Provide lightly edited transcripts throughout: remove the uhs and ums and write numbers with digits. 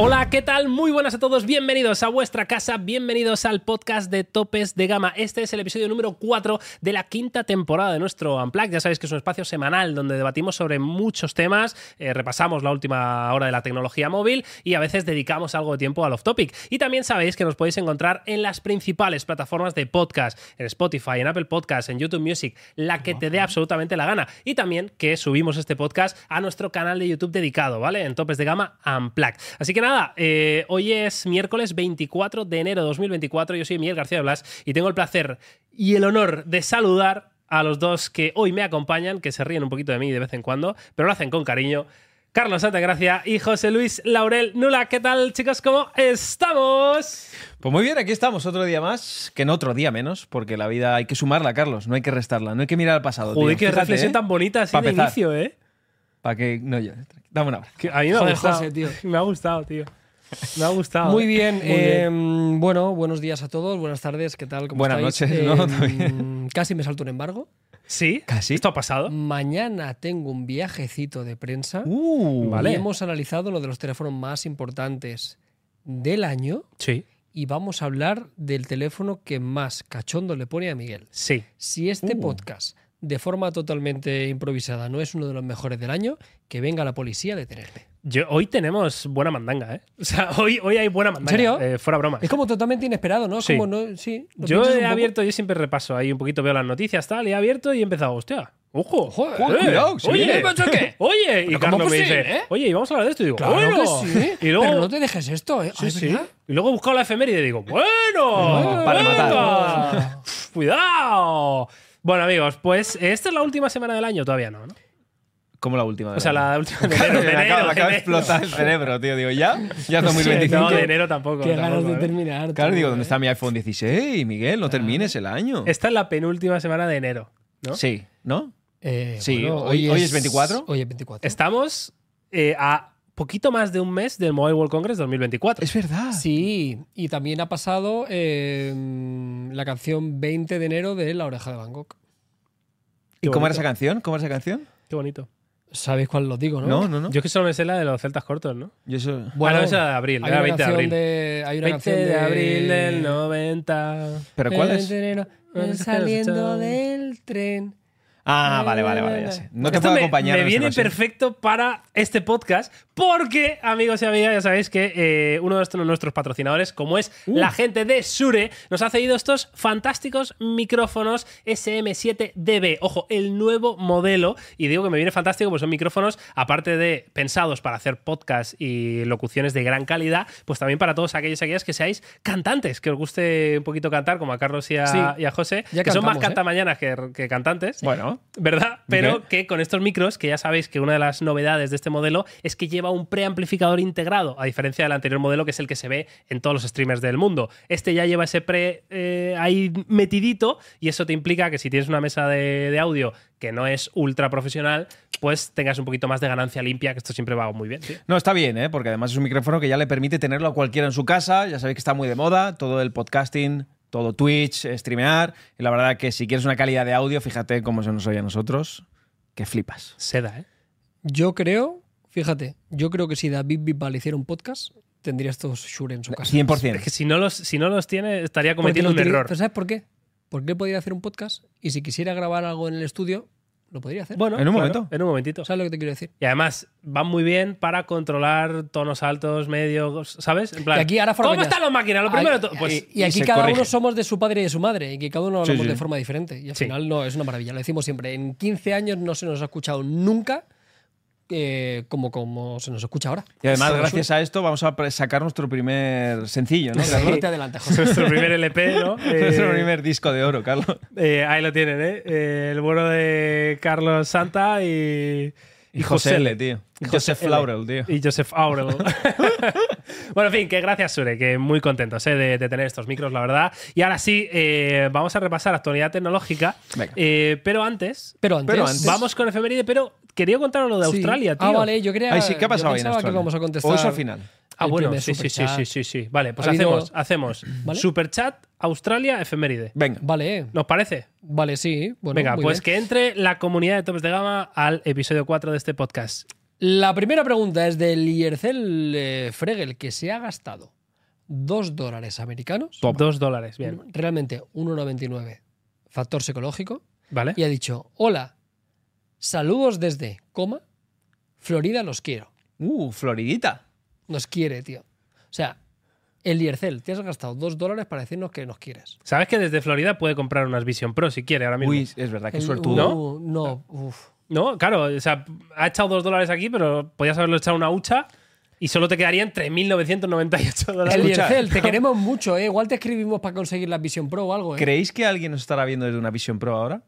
Hola, ¿qué tal? Muy buenas a todos, bienvenidos a vuestra casa, bienvenidos al podcast de Topes de Gama. Este es el episodio número 4 de la quinta temporada de nuestro Unplugged. Ya sabéis que es un espacio semanal donde debatimos sobre muchos temas, repasamos la última hora de la tecnología móvil y a veces dedicamos algo de tiempo al off-topic. Y también sabéis que nos podéis encontrar en las principales plataformas de podcast, en Spotify, en Apple Podcasts, en YouTube Music, la que te dé absolutamente la gana. Y también que subimos este podcast a nuestro canal de YouTube dedicado, ¿vale? En Topes de Gama Unplugged. Así que nada, hoy es miércoles 24 de enero de 2024. Yo soy Miguel García de Blas y tengo el placer y el honor de saludar a los dos que hoy me acompañan, que se ríen un poquito de mí de vez en cuando, pero lo hacen con cariño. Carlos Santagracia y José Luis Laurel Nula. ¿Qué tal, chicos? ¿Cómo estamos? Pues muy bien, aquí estamos otro día más, que no otro día menos, porque la vida hay que sumarla, Carlos, no hay que restarla, no hay que mirar al pasado. Joder, tío. qué reflexión tan bonita así de inicio, ¿eh? Para que no yo. Dame un abrazo. A mí me ha gustado, José, tío. Me ha gustado, tío. Me ha gustado. Muy bien. Bueno, buenos días a todos, buenas tardes, ¿qué tal? ¿Cómo Buenas estáis? noches, ¿no? También. Casi me salto un embargo. ¿Sí? ¿Casi? ¿Esto ha pasado? Mañana tengo un viajecito de prensa. Vale. Y hemos analizado uno de los teléfonos más importantes del año Sí. y vamos a hablar del teléfono que más cachondo le pone a Miguel. Sí. Si este podcast, de forma totalmente improvisada, no es uno de los mejores del año, que venga la policía a detenerme. Hoy tenemos buena mandanga, ¿eh? O sea, hoy hay buena mandanga. ¿En serio? Fuera broma. Es como totalmente inesperado, ¿no? Sí. Como no, sí, lo Yo piensas he un poco. abierto, yo siempre repaso ahí un poquito, veo las noticias, tal, y he abierto y he empezado, hostia, ojo, Joder, cuidado, sí. oye, ¿Qué? oye, y ¿Pero Carlos cómo me es dice, posible, eh? oye, y vamos a hablar de esto, y digo, Claro bueno, que sí. y luego, Pero no te dejes esto, ¿eh? sí, Ay, sí, ¿verdad? y luego he buscado la efeméride y digo, bueno, para venga, matar. cuidado. Bueno, amigos, pues esta es la última semana del año, todavía no, ¿no? Como la última. O sea, la última de enero, Me acaba de enero. explotar el cerebro, tío. Digo, ¿ya? ¿Ya 2025? No, de enero tampoco. Qué ganas tampoco, de ¿eh? terminar. Claro, tío, digo, ¿dónde está mi iPhone 16? Miguel, no termines el año. Esta es la penúltima semana de enero, ¿no? Sí, ¿no? Sí, Bueno, hoy es 24. Hoy es 24. Estamos a poquito más de un mes del Mobile World Congress 2024. Es verdad. Sí, y también ha pasado la canción 20 de enero de La Oreja de Van Gogh. ¿Y Qué cómo era bonito. esa canción? ¿Cómo era esa canción? Qué bonito. ¿Sabéis cuál los digo, no? No, no, no. Yo es que solo me sé la de los celtas cortos, ¿no? Yo eso... Bueno, esa era de abril, hay era una 20 de canción abril. hay una 20 canción de abril del 90. ¿Pero cuál 20 es? de enero, saliendo del tren. Ah, vale, ya sé. No te Esto puedo acompañar. me en esta viene ocasión. perfecto para este podcast porque, amigos y amigas, ya sabéis que uno de nuestros patrocinadores, como es la gente de Shure, nos ha cedido estos fantásticos micrófonos SM7DB. Ojo, el nuevo modelo. Y digo que me viene fantástico porque son micrófonos, aparte de pensados para hacer podcasts y locuciones de gran calidad, pues también para todos aquellos y aquellas que seáis cantantes, que os guste un poquito cantar, como a Carlos y a, Sí. y a José, Ya que son más cantamos, cantamañanas que cantantes. Bueno, ¿Verdad? Pero Ok. que con estos micros, que ya sabéis que una de las novedades de este modelo es que lleva un preamplificador integrado, a diferencia del anterior modelo, que es el que se ve en todos los streamers del mundo. Este ya lleva ese pre ahí metidito, y eso te implica que si tienes una mesa de audio que no es ultra profesional, pues tengas un poquito más de ganancia limpia, que esto siempre va muy bien, tío. no, está bien, ¿eh? Porque además es un micrófono que ya le permite tenerlo a cualquiera en su casa. Ya sabéis que está muy de moda, todo el podcasting, todo Twitch, streamear. Y la verdad que si quieres una calidad de audio, fíjate cómo se nos oye a nosotros, que flipas. Seda, ¿eh? Yo creo que si David Bisbal hiciera un podcast, tendría estos Shure en su casa. 100%. Es que si no los tiene, estaría Porque cometiendo lo un error. ¿Pero sabes por qué? Porque él podría hacer un podcast y si quisiera grabar algo en el estudio, lo podría hacer. Bueno, En un claro, momento. En un momentito. ¿Sabes lo que te quiero decir? Y además van muy bien para controlar tonos altos, medios, ¿sabes? En plan, Y aquí ahora fuera ¿cómo coñas. están las máquinas? Lo primero de todo. Ay, Pues y aquí se cada corrige. uno somos de su padre y de su madre y que cada uno Sí, hablamos sí. de forma diferente. Y al Sí. final no, es una maravilla. Lo decimos siempre. En 15 años no se nos ha escuchado nunca como se nos escucha ahora. Y además, Solo gracias a esto, vamos a sacar nuestro primer sencillo, ¿no? Shure. Carlos? No te adelantes, José. nuestro primer LP, ¿no? Nuestro primer disco de oro, Carlos. Ahí lo tienen, ¿eh? El bueno de Carlos Santa y José L, L. tío. Y Joseph L. Laurel, tío. Y Joseph Aurel. Bueno, en fin, que gracias, Shure, que muy contentos de tener estos micros, la verdad. Y ahora sí, vamos a repasar actualidad tecnológica. Venga. Pero antes, Pero antes vamos con efeméride, pero quería contaros lo de Sí. Australia, tío. Ah, vale, yo quería. Ay, sí, ¿qué ha pasado yo ahí en pensaba Australia? que íbamos a contestar. ¿O eso al final? Ah, el bueno, primer sí. superchat. Vale, pues Ha habido- hacemos ¿Vale? Superchat, Australia, efeméride. Venga. Vale, ¿Nos parece? vale, sí. Bueno, Venga, muy pues bien. que entre la comunidad de Topes de Gama al episodio 4 de este podcast. La primera pregunta es del Iercel Fregel, que se ha gastado $2 americanos. Top. $2, bien. Realmente 1,99. Factor psicológico. ¿Vale? Y ha dicho, hola, saludos desde, Florida, los quiero. Floridita. Nos quiere, tío. O sea, el Iercel, te has gastado $2 para decirnos que nos quieres. ¿Sabes que desde Florida puede comprar unas Vision Pro si quiere ahora mismo? Uy, es verdad, qué El- suertudo. No, uf. No, claro, o sea, ha echado $2 aquí, pero podías haberlo echado una hucha y solo te quedarían $3.998. El Escucha. Iercel, te queremos mucho, ¿eh? Igual te escribimos para conseguir la Vision Pro o algo, ¿eh? ¿Creéis que alguien nos estará viendo desde una Vision Pro ahora?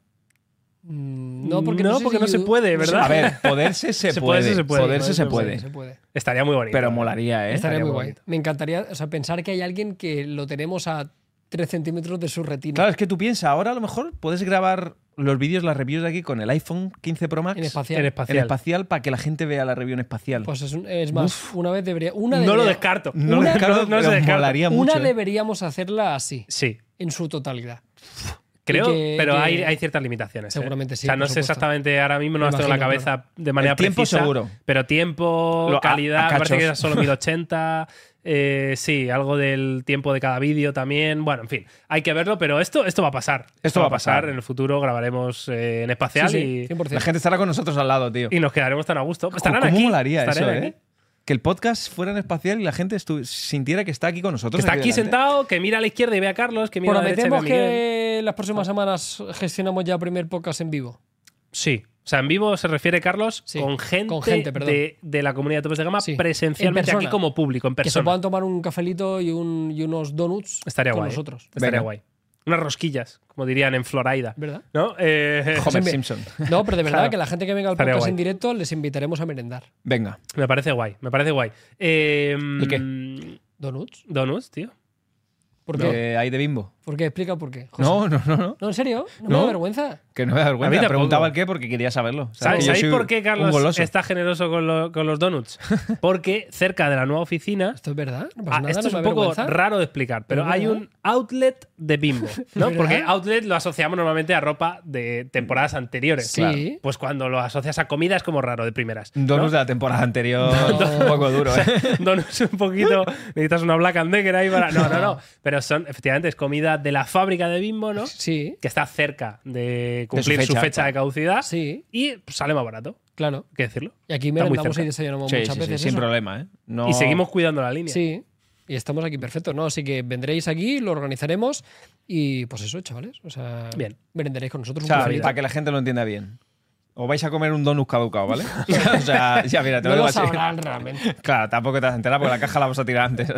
No, porque No, sé porque si no se YouTube- puede, ¿verdad? A ver, poderse se Se puede. puede, se puede. Poderse se Poderse puede. Se puede. Estaría muy bonito. Pero molaría, ¿eh? Estaría muy muy guay. bonito. Me encantaría, o sea, pensar que hay alguien que lo tenemos a 3 centímetros de su retina. Claro, es que tú piensas, ahora a lo mejor puedes grabar los vídeos, las reviews de aquí con el iPhone 15 Pro Max En espacial. En en espacial. espacial para que la gente vea la review en espacial. Pues es más, una vez debería. No lo descarto. no una- lo descarto, no se pero descarta. molaría Una mucho. ¿eh? deberíamos hacerla así, Sí, en su totalidad. creo, que- pero que- hay ciertas limitaciones. Seguramente sí, O sea, no por sé supuesto. exactamente ahora mismo, no Me las tengo en la imagino, cabeza de manera El tiempo precisa. seguro. Pero tiempo, A calidad, me parece que era cachos. solo 1080. Sí, algo del tiempo de cada vídeo también. Bueno, en fin, hay que verlo, pero esto va a pasar. Esto va a pasar. En el futuro grabaremos en espacial Sí, 100%. La gente estará con nosotros al lado, tío. y nos quedaremos tan a gusto. Estarán ¿Cómo aquí. molaría estarán eso, aquí. Que el podcast fuera en espacial y la gente sintiera que está aquí con Que nosotros. está aquí delante. sentado, que mira a la izquierda y ve a Carlos, que mira a la derecha y ve a Prometemos Miguel. que las próximas semanas gestionamos ya el primer podcast en vivo. Sí. O sea, en vivo se refiere, Carlos, Sí, con gente, perdón. de la comunidad de Topes de Gama Sí, presencialmente en aquí persona. como público, en Que se persona. puedan tomar un cafelito y unos donuts Estaría con guay. nosotros. Estaría Venga. guay. Unas rosquillas, como dirían en Florida. ¿Verdad? ¿No? Homer Sí, Simpson. No, pero de verdad Claro. que la gente que venga al Estaría podcast guay. en directo les invitaremos a merendar. Venga. Me parece guay, me parece guay. ¿Y qué? ¿Donuts? Donuts, tío. ¿Por qué? Hay de Bimbo. ¿Por qué? Explica por qué. José. No, no, no, no. No, ¿en serio? ¿No me No. da vergüenza? Que no me da A mí vergüenza. tampoco. Preguntaba el qué porque quería saberlo. ¿Sabéis que yo soy por qué un Carlos goloso. está generoso con los donuts? Porque cerca de la nueva oficina. ¿Esto es verdad? ¿No pasa nada? Esto ¿No es me un da poco vergüenza? raro de explicar, pero ¿Es hay verdad? un outlet de Bimbo, ¿no? ¿Es Porque verdad? outlet lo asociamos normalmente a ropa de temporadas anteriores. Sí. Claro. Pues cuando lo asocias a comida es como raro de primeras. ¿no? Donuts de la temporada anterior. Un poco duro, ¿eh? Donuts un poquito. Necesitas una Black and Decker ahí para. No. Pero efectivamente, es comida de la fábrica de Bimbo, ¿no? Sí, Que está cerca de cumplir su su fecha, fecha de caducidad. sí, Y pues, sale más barato, claro. hay que decirlo. Y aquí Está muy merendamos cerca. y desayunamos Sí, muchas sí, sí, veces sin eso. problema, ¿eh? No... Y seguimos cuidando la línea. Sí, y estamos aquí perfecto, ¿no? Así que vendréis aquí, lo organizaremos y pues eso, chavales. O sea, Bien. merenderéis con nosotros O un sea, cafelito. para que la gente lo entienda bien. O vais a comer un donut caducado, ¿vale? O sea, ya mira, te No lo digo lo así. sabrán realmente. Claro, tampoco te vas a enterar porque la caja la vamos a tirar antes.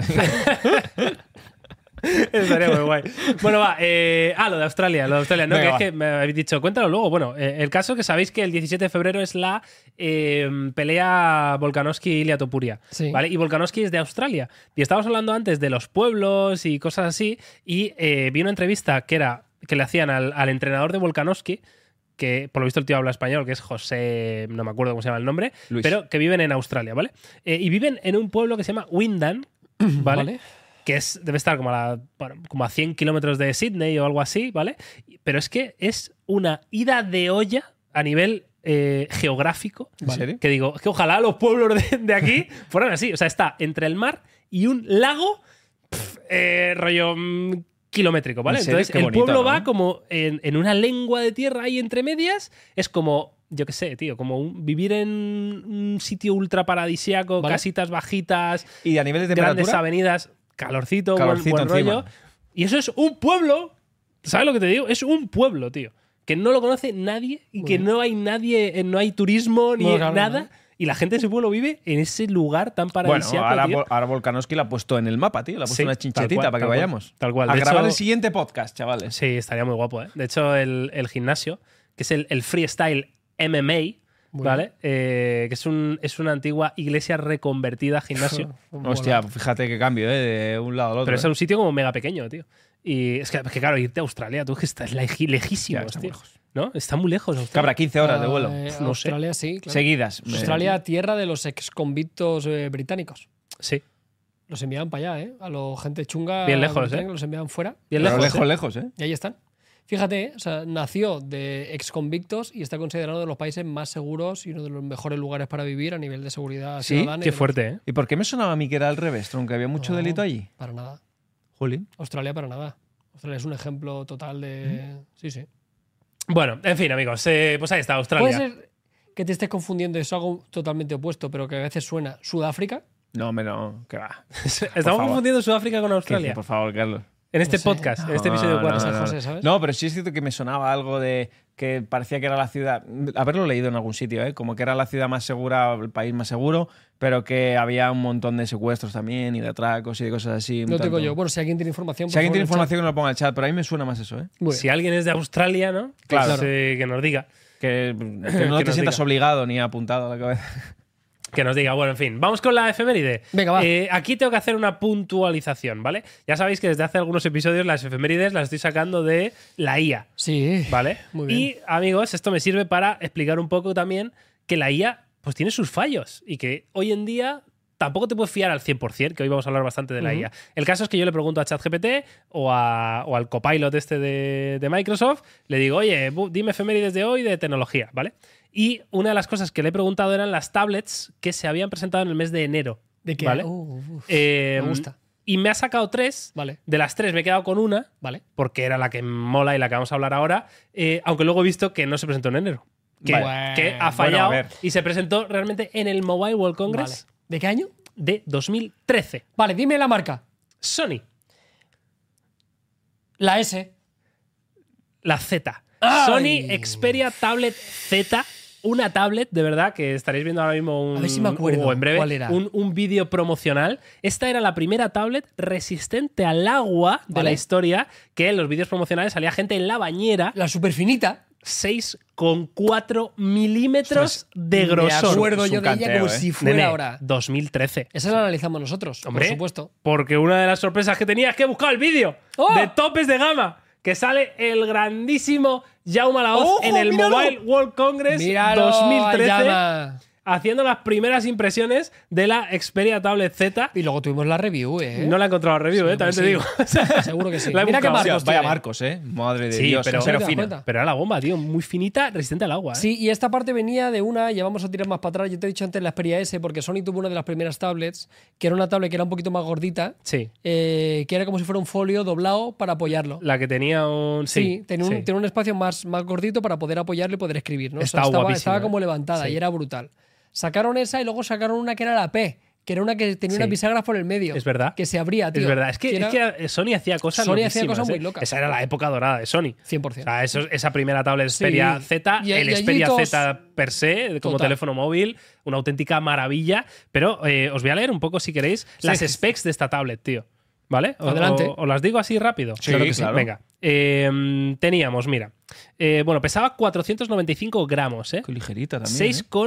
Estaría muy guay. Bueno, va. Lo de Australia. Lo de Australia. No, Venga, que va. es que me habéis dicho, cuéntalo luego. Bueno, el caso es que sabéis que el 17 de febrero es la pelea Volkanovski-Ilia Topuria. Sí. ¿Vale? Y Volkanovski es de Australia. Y estábamos hablando antes de los pueblos y cosas así. Y vi una entrevista que le hacían al entrenador de Volkanovski, que por lo visto el tío habla español, que es José, no me acuerdo cómo se llama el nombre, Luis. pero que viven en Australia, ¿vale? Y viven en un pueblo que se llama Wyndham, ¿vale? Vale. Que debe estar como como a 100 kilómetros de Sydney o algo así, ¿vale? Pero es que es una ida de olla a nivel geográfico. ¿En serio? Que digo, es que ojalá los pueblos de aquí fueran así. O sea, está entre el mar y un lago, rollo kilométrico, ¿vale? ¿En serio? Entonces, Qué el bonito, pueblo ¿no? va como en una lengua de tierra ahí entre medias. Es como, yo qué sé, tío, como vivir en un sitio ultra paradisíaco, ¿Vale? casitas bajitas, Y a nivel de grandes temperatura, avenidas, calorcito, Calorcito buen encima. rollo. Y eso es un pueblo. ¿Sabes lo que te digo? Es un pueblo, tío. Que no lo conoce nadie y que no hay nadie, no hay turismo ni Bueno, claro, nada. ¿no? Y la gente de ese pueblo vive en ese lugar tan bueno, paradisíaco, ahora, tío. ahora Volkanovski la ha puesto en el mapa, tío. Le ha puesto Sí, una tal chinchetita cual, para que tal cual, vayamos. tal cual. A De grabar hecho- el siguiente podcast, chavales. Sí, estaría muy guapo, ¿eh? De hecho, el gimnasio, que es el Freestyle MMA, ¿vale? Que es una antigua iglesia reconvertida a gimnasio. Hostia, fíjate qué cambio, de un lado al otro. Pero es un sitio como mega pequeño, tío. Y es que claro, irte a Australia, tú que estás lejísimos, Ya, está tío. muy lejos. ¿No? Está muy lejos. Australia. Cabra, 15 horas de vuelo. No sé. Australia, sí, claro. Seguidas. Australia, tierra de los exconvictos británicos. Sí, Los enviaban para allá, ¿eh? A los gente chunga. Bien lejos, británica, Los enviaban fuera. bien Pero lejos. lejos, ¿eh? Y ahí están. Fíjate, o sea, nació de exconvictos y está considerado uno de los países más seguros y uno de los mejores lugares para vivir a nivel de seguridad ¿Sí? ciudadana. Qué fuerte, ¿eh? ¿Y por qué me sonaba a mí que era al revés, tronco? ¿Había mucho No, delito allí? Para nada. Jolín. Australia para nada. Australia es un ejemplo total de... Sí, sí. Bueno, en fin, amigos, pues ahí está, Australia. Puede ser que te estés confundiendo, es algo totalmente opuesto, pero que a veces suena Sudáfrica. No, que va. Estamos favor. confundiendo Sudáfrica con ¿Qué Australia. dices, por favor, Carlos. En este No sé. podcast, en este episodio 4. no, José, ¿sabes? No, pero sí es cierto que me sonaba algo de que parecía que era la ciudad, haberlo leído en algún sitio, ¿eh? Como que era la ciudad más segura, el país más seguro, pero que había un montón de secuestros también y de atracos y de cosas así. un No tengo tanto. yo. Bueno, si alguien tiene información, Si alguien tiene por favor, información, que nos lo ponga en el chat, pero a mí me suena más eso, ¿eh? Muy Si bien. alguien es de Australia, ¿no? Claro. Pues, que nos diga. Que no te nos sientas diga. obligado ni apuntado a la cabeza. Que nos diga. Bueno, en fin, vamos con la efeméride. Venga, va. Aquí tengo que hacer una puntualización, ¿vale? Ya sabéis que desde hace algunos episodios las efemérides las estoy sacando de la IA, Sí. ¿vale? Muy bien. Y, amigos, esto me sirve para explicar un poco también que la IA pues tiene sus fallos y que hoy en día tampoco te puedes fiar al 100%, que hoy vamos a hablar bastante de la IA. El caso es que yo le pregunto a ChatGPT o al Copilot este de Microsoft, le digo, oye, dime efemérides de hoy de tecnología, ¿vale? Y una de las cosas que le he preguntado eran las tablets que se habían presentado en el mes de enero. ¿De qué? ¿Vale? Me gusta. Y me ha sacado 3. Vale. De las 3 me he quedado con una, Vale. porque era la que mola y la que vamos a hablar ahora, aunque luego he visto que no se presentó en enero. Que, Vale. que ha Bueno, fallado a ver. y se presentó realmente en el Mobile World Congress Vale. ¿De qué año? de 2013. Vale, dime la marca. Sony, La S. la Z. ¡Ay! Sony Xperia Tablet Z. Una tablet, de verdad, que estaréis viendo ahora mismo A ver si me acuerdo o en breve, cuál era. un vídeo promocional. Esta era la primera tablet resistente al agua de Vale. la historia, que en los vídeos promocionales salía gente en la bañera. La superfinita. 6,4 milímetros Ostras, de Me grosor. acuerdo Es yo un de ella canteo, como ¿eh? si fuera Nene, ahora. 2013. Esa la analizamos nosotros, Hombre, por supuesto. porque una de las sorpresas que tenía es que he buscado el vídeo ¡Oh! de topes de gama, que sale el grandísimo Jaume Laoz ¡Ojo, en el míralo! Mobile World Congress Míralo, 2013, Ayama. haciendo las primeras impresiones de la Xperia Tablet Z. Y luego tuvimos la review, ¿eh? No la he encontrado review, Sí, también pues te digo. Seguro que sí. La he Mira qué buscado. marcos Vaya tiene. Marcos, ¿eh? Madre de Sí, Dios. pero- Pero ¿Te das fina. cuenta? Pero era la bomba, tío, muy finita, resistente al agua. ¿eh? Sí, y esta parte venía de una, ya vamos a tirar más para atrás, yo te he dicho antes la Xperia S, porque Sony tuvo una de las primeras tablets, que era una tablet que era un poquito más gordita, Sí. que era como si fuera un folio doblado para apoyarlo. La que tenía un. Sí, tenía, sí. tenía un espacio más gordito para poder apoyarlo y poder escribir, ¿no? Estaba guapísima, estaba como ¿eh? levantada Sí. y era brutal. Sacaron esa y luego sacaron una que era la P, que era una que tenía Sí. unas bisagras por el medio. Es verdad. Que se abría, tío. Es verdad, es que, era es que Sony hacía cosas Sony hacía loquísimas, cosas muy ¿eh? locas. Esa era la época dorada de Sony. 100%. O sea, esa primera tablet Xperia Sí. Z, Y- el y Xperia añitos- Z per se, como Total. teléfono móvil, una auténtica maravilla. Pero os voy a leer un poco, si queréis, Sí. las specs de esta tablet, tío. ¿Vale? Adelante. ¿Os las digo así rápido? Sí, claro. Venga. Teníamos, mira. Bueno, pesaba 495 gramos, ¿eh? Qué ligerita también.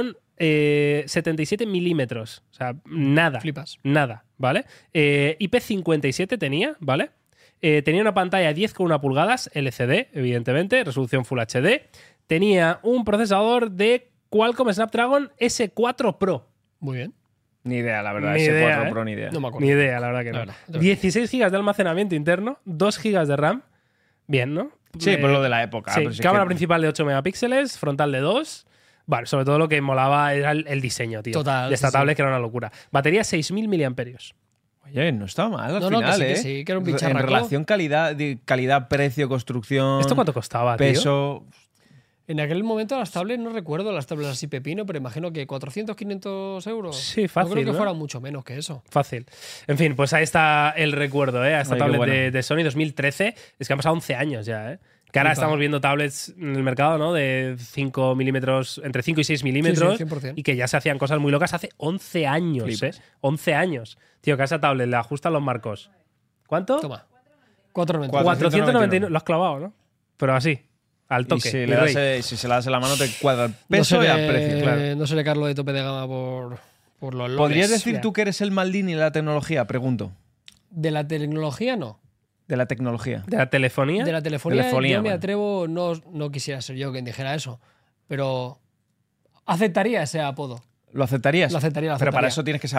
6,77 milímetros. O sea, nada. Flipas. Nada, ¿vale? IP57 tenía, ¿vale? Tenía una pantalla 10,1 pulgadas, LCD, evidentemente, resolución Full HD. Tenía un procesador de Qualcomm Snapdragon S4 Pro. Muy bien. Ni idea, la verdad. Ni S4 idea, ¿eh? Pro, ni idea. No me acuerdo. Ni idea, la verdad que La no. verdad. 16 GB de almacenamiento interno, 2 GB de RAM. Bien, ¿no? Sí, por lo de la época. Sí, pero si es cámara que- principal de 8 megapíxeles, frontal de 2. Bueno, sobre todo lo que molaba era el diseño, tío. Total, de esta sí, tablet, sí. que era una locura. Batería 6.000 miliamperios. Oye, no está mal al No, no, que final, sí, que ¿eh? sí, que era un En bicharraco. relación calidad, precio, construcción, ¿Esto cuánto costaba, tío? peso... En aquel momento las tablets, no recuerdo las tablets así pepino, pero imagino que 400, 500 euros. Sí, fácil, No creo que ¿no? fuera mucho menos que eso. Fácil. En fin, pues ahí está el recuerdo, ¿eh? A esta Ay, qué tablet bueno. de Sony 2013. Es que han pasado 11 años ya, ¿eh? Que ahora Flipa. estamos viendo tablets en el mercado, ¿no? De 5 milímetros, entre 5 y 6 milímetros. Sí, sí, 100%. Y que ya se hacían cosas muy locas hace 11 años, Flipas. ¿eh? 11 años. Tío, que a esa tablet le ajustan los marcos. ¿Cuánto? Toma. 4,90. 499. Lo has clavado, ¿no? Pero así, al Y toque. si, mi le das, rey. si se la das en la mano te cuadra el No peso y seré- el precio. Claro. No seré Carlos de tope de gama por los loles. ¿Podrías decir Mira, tú que eres el Maldini de la tecnología? Pregunto. De la tecnología, no. De la tecnología. ¿De la telefonía? De la telefonía, Telefonía, yo me bueno. atrevo, no quisiera ser yo quien dijera eso, pero aceptaría ese apodo. ¿Lo aceptarías? Lo aceptaría, lo Pero para aceptaría. eso tienes que saber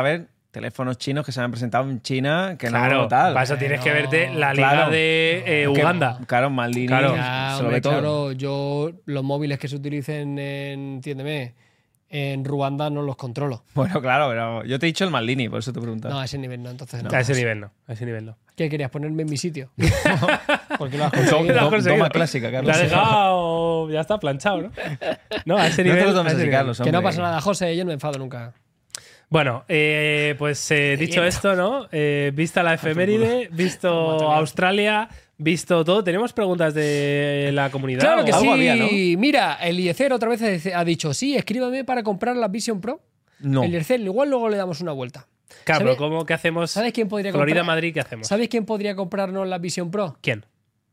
teléfonos chinos que se han presentado en China que Claro, no tal. para eso tienes que verte la liga Claro. de Que, Uganda. Claro, Maldini Claro. Ya, se lo hombre, ve todo. claro, yo los móviles que se utilicen entiéndeme, en Ruanda no los controlo. Bueno, claro, pero yo te he dicho el Maldini, por eso te he preguntado. No, a ese nivel no, entonces no. A ese nivel no. A ese nivel no. ¿Qué querías ponerme en mi sitio? Porque lo has Lo conseguido. has conseguido. Toma clásica, Carlos. Te has dejado. Ya está planchado, ¿no? No, a ese No nivel. te lo tomes a ese así, nivel. Carlos. Que no hombre. pasa nada, José, yo no me enfado nunca. Bueno, pues dicho esto, ¿no? Vista la efeméride, visto Australia, visto todo. ¿Tenemos preguntas de la comunidad? Claro que o sí. algo? había, ¿no? Mira, Eliezer otra vez ha dicho, sí, escríbame para comprar la Vision Pro. No. Eliezer, igual luego le damos una vuelta. Claro, ¿Sabe- pero ¿cómo que hacemos? ¿Sabes quién podría Florida, comprar? Madrid, ¿qué hacemos? ¿Sabes quién podría comprarnos la Vision Pro? ¿Quién?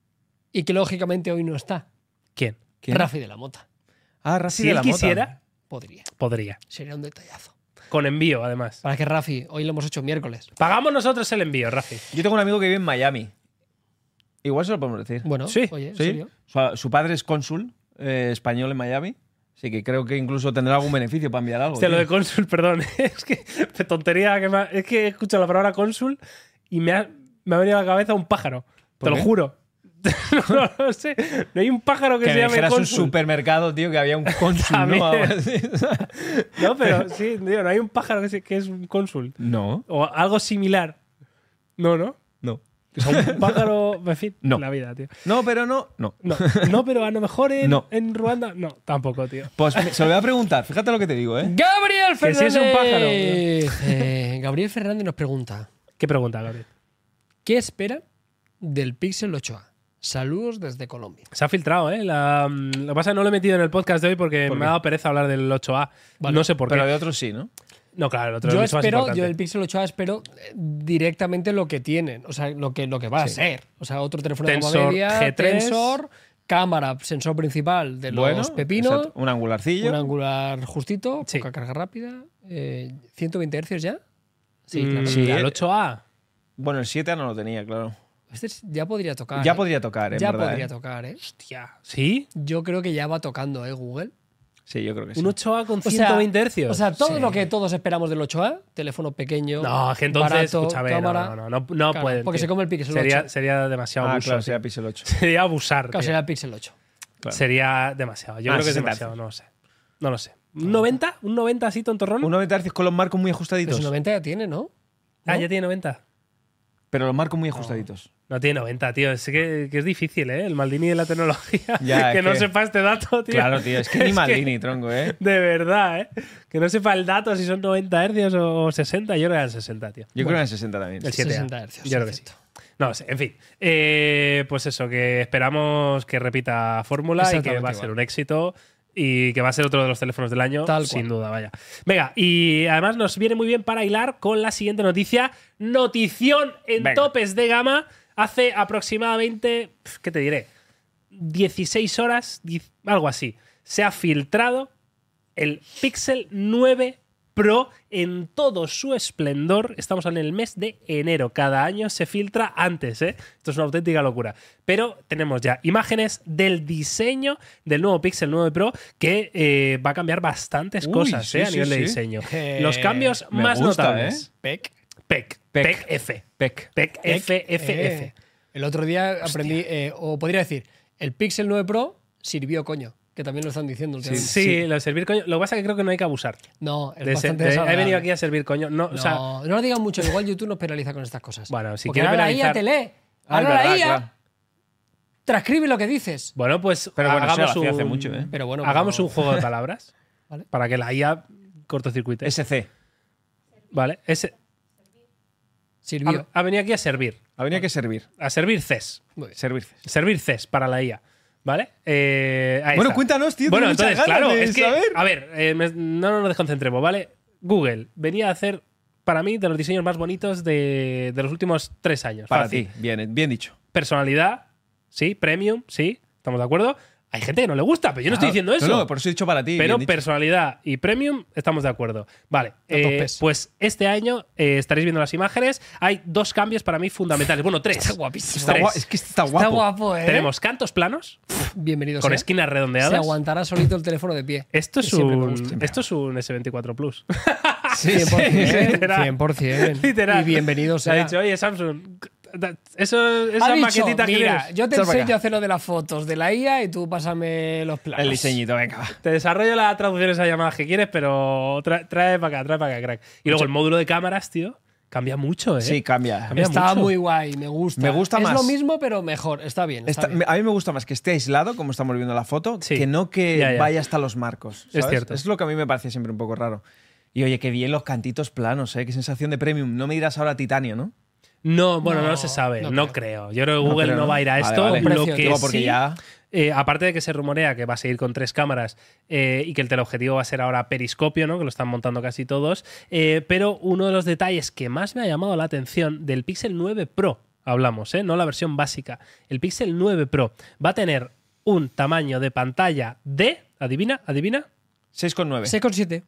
Y que lógicamente hoy no está. ¿Quién? ¿Quién? Rafi de la Mota. Ah, Rafi Si de él la Mota. quisiera, Podría. podría. Sería un detallazo. Con envío, además. Para que Rafi, hoy lo hemos hecho miércoles. Pagamos nosotros el envío, Rafi. Yo tengo un amigo que vive en Miami. Igual se lo podemos decir. Bueno, Sí, oye, ¿en Sí. serio? Su padre es cónsul español en Miami. Así que creo que incluso tendrá algún beneficio para enviar algo. Hostia, lo tío. de cónsul, perdón. Es que tontería que es que he escuchado la palabra cónsul y me ha venido a la cabeza un pájaro. Te ¿Por lo qué? juro. No lo sé. No hay un pájaro que, Que se me llame dijeras un cónsul. supermercado, tío, que había un cónsul, ¿no? También. Algo así. No, pero sí, tío, no hay un pájaro que es un cónsul. No. O algo similar. No, ¿no? No. O sea, un pájaro, en fin, No. la vida, tío. No, pero no. No. No, pero a lo mejor No. en Ruanda, no, tampoco, tío. Pues se lo voy a preguntar. Fíjate lo que te digo, ¿eh? Gabriel Que si Fernández. es un pájaro. Gabriel Fernández nos pregunta, ¿Qué pregunta, Gabriel? ¿qué espera del Pixel 8a? Saludos desde Colombia. Se ha filtrado, ¿eh? Lo que pasa es que no lo he metido en el podcast de hoy porque ¿Por me qué? ha dado pereza hablar del 8A. Vale. No sé por qué. Pero de otros sí, ¿no? No, claro, el otro Yo es mucho más espero, importante. yo del Pixel 8a espero directamente lo que tienen, o sea, lo que va a ser. O sea, otro teléfono de gama Tensor media, G3. Tensor, cámara, sensor principal de los pepinos, exacto. Un angularcillo. un angular justito, Sí. poca carga rápida, 120 Hz ya. Sí, Mm, claro. sí. ¿El 8A? Bueno, el 7 no lo tenía, claro. Este ya podría tocar. Ya ¿eh? podría tocar, en Ya verdad. podría ¿eh? tocar, ¿eh? Hostia. ¿Sí? Yo creo que ya va tocando, Google. Sí, yo creo que sí. ¿Un 8A con O sea, 120 hercios? O sea, todo lo que todos esperamos del 8A, teléfono pequeño, no, es que entonces, barato, escúchame, cámara. no Claro, pueden. porque tío. se come el Pixel sería, 8. Sería demasiado Ah, abuso. claro, tío. sería Pixel 8. Sería abusar. Claro, tío. será el Pixel 8. Claro. Sería demasiado. Yo Ah, creo que es 60 demasiado, no lo sé. No lo sé. ¿Un 90? ¿Un 90 así, tontorrón? Un 90 Hz con los marcos muy Pero ajustaditos. si 90 ya tiene, ¿no? Ah, ¿no? ya tiene 90. Pero los marcos muy ajustaditos. No tiene 90, tío. Es que es difícil, ¿eh? El Maldini de la tecnología. Ya, que es no que- sepa este dato, tío. Claro, tío. Es que ni Maldini, tronco, ¿eh? De verdad, ¿eh? Que no sepa el dato si son 90 hercios o 60. Yo creo que eran 60, tío. Yo creo que eran 60 también. El 7A. 60 Hz. Yo creo que sí. cierto. No lo sé, en fin. Pues eso, que esperamos que repita fórmula y que Exactamente va a ser igual. un éxito y que va a ser otro de los teléfonos del año, Tal sin cual. duda, vaya. Venga, y además nos viene muy bien para hilar con la siguiente noticia. Notición en Venga. topes de gama. Hace aproximadamente, ¿qué te diré? 16 horas, algo así. Se ha filtrado el Pixel 9 Pro en todo su esplendor. Estamos en el mes de enero. Cada año se filtra antes, ¿eh? Esto es una auténtica locura. Pero tenemos ya imágenes del diseño del nuevo Pixel 9 Pro que va a cambiar bastantes Uy, cosas, sí, a sí, nivel de sí. diseño. Los cambios me más gusta, notables. PEC. PEC F. PEC F, F, F. El otro día aprendí, o podría decir, el Pixel 9 Pro sirvió coño, que también lo están diciendo últimamente. Sí, lo de servir coño. Lo que pasa es que creo que no hay que abusar. No, es De bastante he desagradable. venido aquí a servir coño. No, o sea, No lo digan mucho, igual YouTube nos penaliza con estas cosas. Bueno, si Porque quiere ahora penalizar- la IA te lee. Ah, es Ahora la verdad, IA claro. transcribe lo que dices. bueno, pues Pero bueno, eso hagamos lo hacía un, hace mucho, ¿eh? Pero bueno, hagamos pero- un juego de palabras Vale. para que la IA cortocircuite. SC. Vale, ese Sirvió. ha venido aquí a servir. Habría que servir. A servir CES. Muy bien. Servir. Servir CES para la IA. ¿Vale? Ahí Bueno, está. cuéntanos, tío. Bueno, tengo muchas entonces, ganas claro, de es que. saber. A ver, no nos desconcentremos, ¿vale? Google venía a hacer, para mí, de los diseños más bonitos de los últimos 3 años. Para Fácil. ti. Bien dicho. Personalidad, sí. Premium, sí. ¿Estamos de acuerdo? Hay gente que no le gusta, pero yo no estoy diciendo eso. No, por eso he dicho para ti. Pero bien dicho. personalidad y premium estamos de acuerdo. Vale, topes. pues este año estaréis viendo las imágenes. Hay 2 cambios para mí fundamentales. Bueno, 3. Está guapísimo. Está tres. es que está guapo. Está guapo, ¿eh? Tenemos cantos planos Bienvenido con sea. esquinas Se redondeadas. aguantará solito el teléfono de pie. Esto es Que siempre me un gusta. esto es un S24 Plus. Sí, 100%. literal. 100%. Literal. Y bienvenido Se ha sea. dicho, oye, Samsung, Ha esa dicho, maquetita que mira, tienes, yo te Echa para enseño acá. a hacer lo de las fotos de la IA y tú pásame los planos. El diseñito, venga. Va. te desarrollo las traducciones a llamadas que quieres, pero trae para acá, crack. Y luego el módulo de cámaras, tío, cambia mucho, ¿eh? Sí, cambia. Cambia Está mucho. muy guay, me gusta. Me gusta es más. lo mismo, pero mejor. Está bien. Está bien. A mí me gusta más que esté aislado, como estamos viendo en la foto, Sí. que no que Ya. vaya hasta los marcos. Es ¿sabes? cierto. Es lo que a mí me parece siempre un poco raro. Y oye, qué bien los cantitos planos, ¿eh? Qué sensación de premium. No me dirás ahora titanio, ¿no? No, bueno, no, No, se sabe, no, no creo. Yo creo que No Google creo, no ¿no? va a ir a Vale, esto. vale. Lo Precio, que digo, porque sí, ya- aparte de que se rumorea que va a seguir con 3 cámaras y que el teleobjetivo va a ser ahora periscopio, ¿no? Que lo están montando casi todos. Pero uno de los detalles que más me ha llamado la atención del Pixel 9 Pro, hablamos, no la versión básica. El Pixel 9 Pro va a tener un tamaño de pantalla de, adivina, 6,9. 6,7.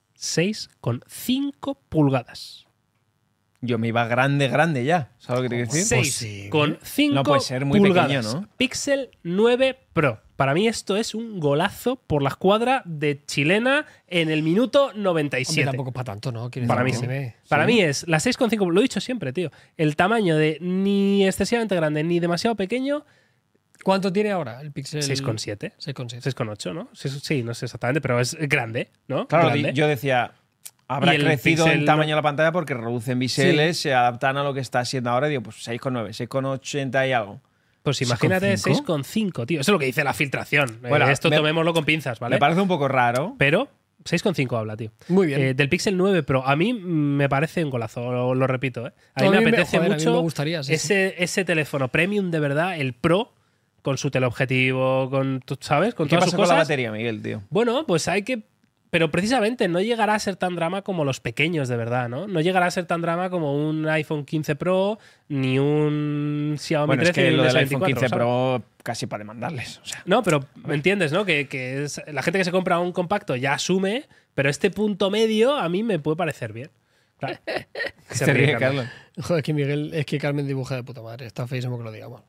6,5 pulgadas. Yo me iba grande ya. ¿Sabes lo que te quiero decir? 6,5 No puede ser muy pulgadas. pequeño, ¿no? Pixel 9 Pro. Para mí esto es un golazo por la escuadra de chilena en el minuto Hombre, 97. tampoco para tanto, ¿no? Quiero Para decir, mí sí. se ve. Para mí es la 6,5, lo he dicho siempre, tío. El tamaño de ni excesivamente grande ni demasiado pequeño, ¿Cuánto tiene ahora el Pixel? 6,7. 6,7. 6,8, ¿no? Sí, no sé exactamente, pero es grande, ¿no? Claro, Grande. yo decía, habrá Y el crecido Pixel en tamaño de la pantalla porque reducen biseles, Sí. se adaptan a lo que está siendo ahora. Y digo, pues 6,9, 6,80 y algo. Pues imagínate 6,5. 6,5, tío. Eso es lo que dice la filtración. Bueno, Esto me- tomémoslo con pinzas, ¿vale? Me parece un poco raro. Pero 6,5 habla, tío. Muy bien. Del Pixel 9 Pro. A mí me parece un golazo, lo repito. A mí A me mí me- apetece joder, a mí mucho me gustaría, sí, ese teléfono premium de verdad, el Pro, con su teleobjetivo, con, ¿tú ¿sabes? Con ¿Qué todas pasa sus con la cosas. batería, Miguel, tío? Bueno, pues hay que... Pero precisamente no llegará a ser tan drama como los pequeños, de verdad, ¿no? No llegará a ser tan drama como un iPhone 15 Pro ni un Xiaomi Bueno, 13 es que ni lo un del iPhone S24, 15 ¿sabes? Pro casi para demandarles. O sea, No, pero ¿me entiendes, no? Que es, la gente que se compra un compacto ya asume, pero este punto medio a mí me puede parecer bien. Claro. se ríe, Carlos. Joder, es que Carmen dibuja de puta madre. Está feísimo que lo digamos.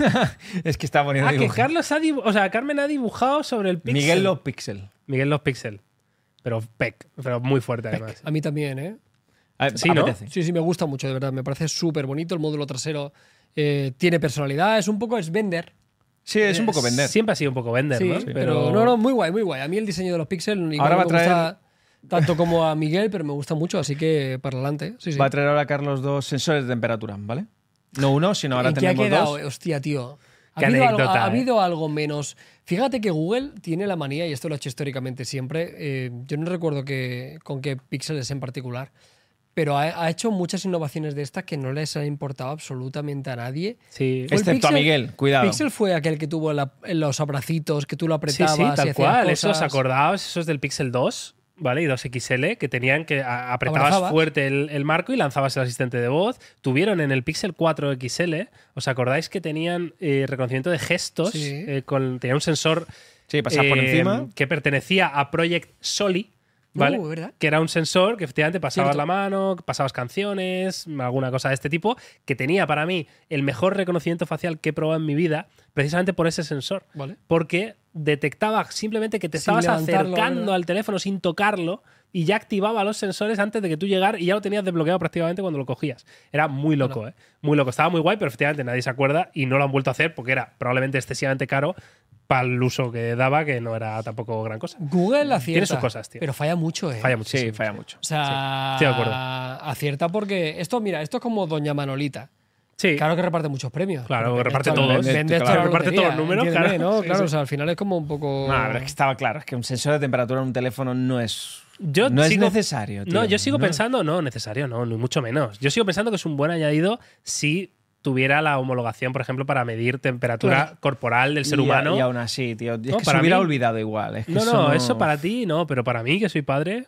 Es que está poniendo Ah, que dibujos. Carlos o sea, Carmen ha dibujado sobre el Pixel. Miguel los Pixel. Miguel los Pixel. Pero pero muy fuerte además. A mí también, ¿eh? Sí, ¿no? Apetece. Sí, sí, me gusta mucho, de verdad. Me parece súper bonito el módulo trasero. Tiene personalidad, es un poco es vender. Sí, es un poco vender. Siempre ha sido un poco vender, Sí, ¿no? pero no, muy guay, muy guay. A mí el diseño de los Pixel igual Ahora va no a me traer- gusta tanto como a Miguel, pero me gusta mucho, así que para adelante. Sí, sí. Va a traer ahora Carlos 2 sensores de temperatura, ¿vale? No uno, sino ahora ¿En qué ha tenemos quedado? 2. Hostia, tío. Qué ¿Ha habido, algo, anécdota, ha habido algo menos? Fíjate que Google tiene la manía, y esto lo ha hecho históricamente siempre, yo no recuerdo con qué píxeles en particular, pero ha hecho muchas innovaciones de estas que no les han importado absolutamente a nadie. Sí. Fue el Excepto a Miguel, cuidado. Pixel fue aquel que tuvo los abracitos, que tú lo Sí, apretabas sí, y tal hacías cual. cosas. Esos, acordaos, esos del Pixel 2, ¿vale? Y 2XL, que tenían que apretabas Abrazabas. fuerte el marco y lanzabas el asistente de voz. Tuvieron en el Pixel 4 XL, ¿os acordáis que tenían reconocimiento de gestos? Sí. Tenía un sensor Sí, pasas por encima. que pertenecía a Project Soli, ¿vale? ¿verdad? Que era un sensor que efectivamente pasabas Cierto. la mano, pasabas canciones, alguna cosa de este tipo, que tenía para mí el mejor reconocimiento facial que he probado en mi vida, precisamente por ese sensor. Vale. Porque detectaba simplemente que te Sin estabas levantarlo, acercando ¿verdad? al teléfono sin tocarlo y ya activaba los sensores antes de que tú llegar y ya lo tenías desbloqueado prácticamente cuando lo cogías. Era muy loco, ¿eh? Muy loco. Estaba muy guay, pero efectivamente nadie se acuerda y no lo han vuelto a hacer porque era probablemente excesivamente caro para el uso que daba, que no era tampoco gran cosa. Google acierta. Tiene sus cosas, tío. Pero falla mucho, ¿eh? Falla muchísimo. Sí, falla mucho. O sea, Sí, estoy de acuerdo. acierta porque esto, mira, esto es como Doña Manolita. Sí. Claro que reparte muchos premios. Claro, Pero que reparte vende todos. esto- vende esto Claro, a la reparte lotería, todos los números, entiéndeme, claro. ¿no? Sí, Claro, sí. o sea, al final es como un poco... No, pero es que estaba claro, es que un sensor de temperatura en un teléfono no es Yo no es sigo- necesario, tío. No, yo sigo No. pensando, no, necesario, no, ni mucho menos. Yo sigo pensando que es un buen añadido si tuviera la homologación, por ejemplo, para medir temperatura Claro. corporal del ser Y humano. Y aún así, tío. Es No, que se para hubiera mí- olvidado igual. Es que No, eso para ti no, pero para mí, que soy padre,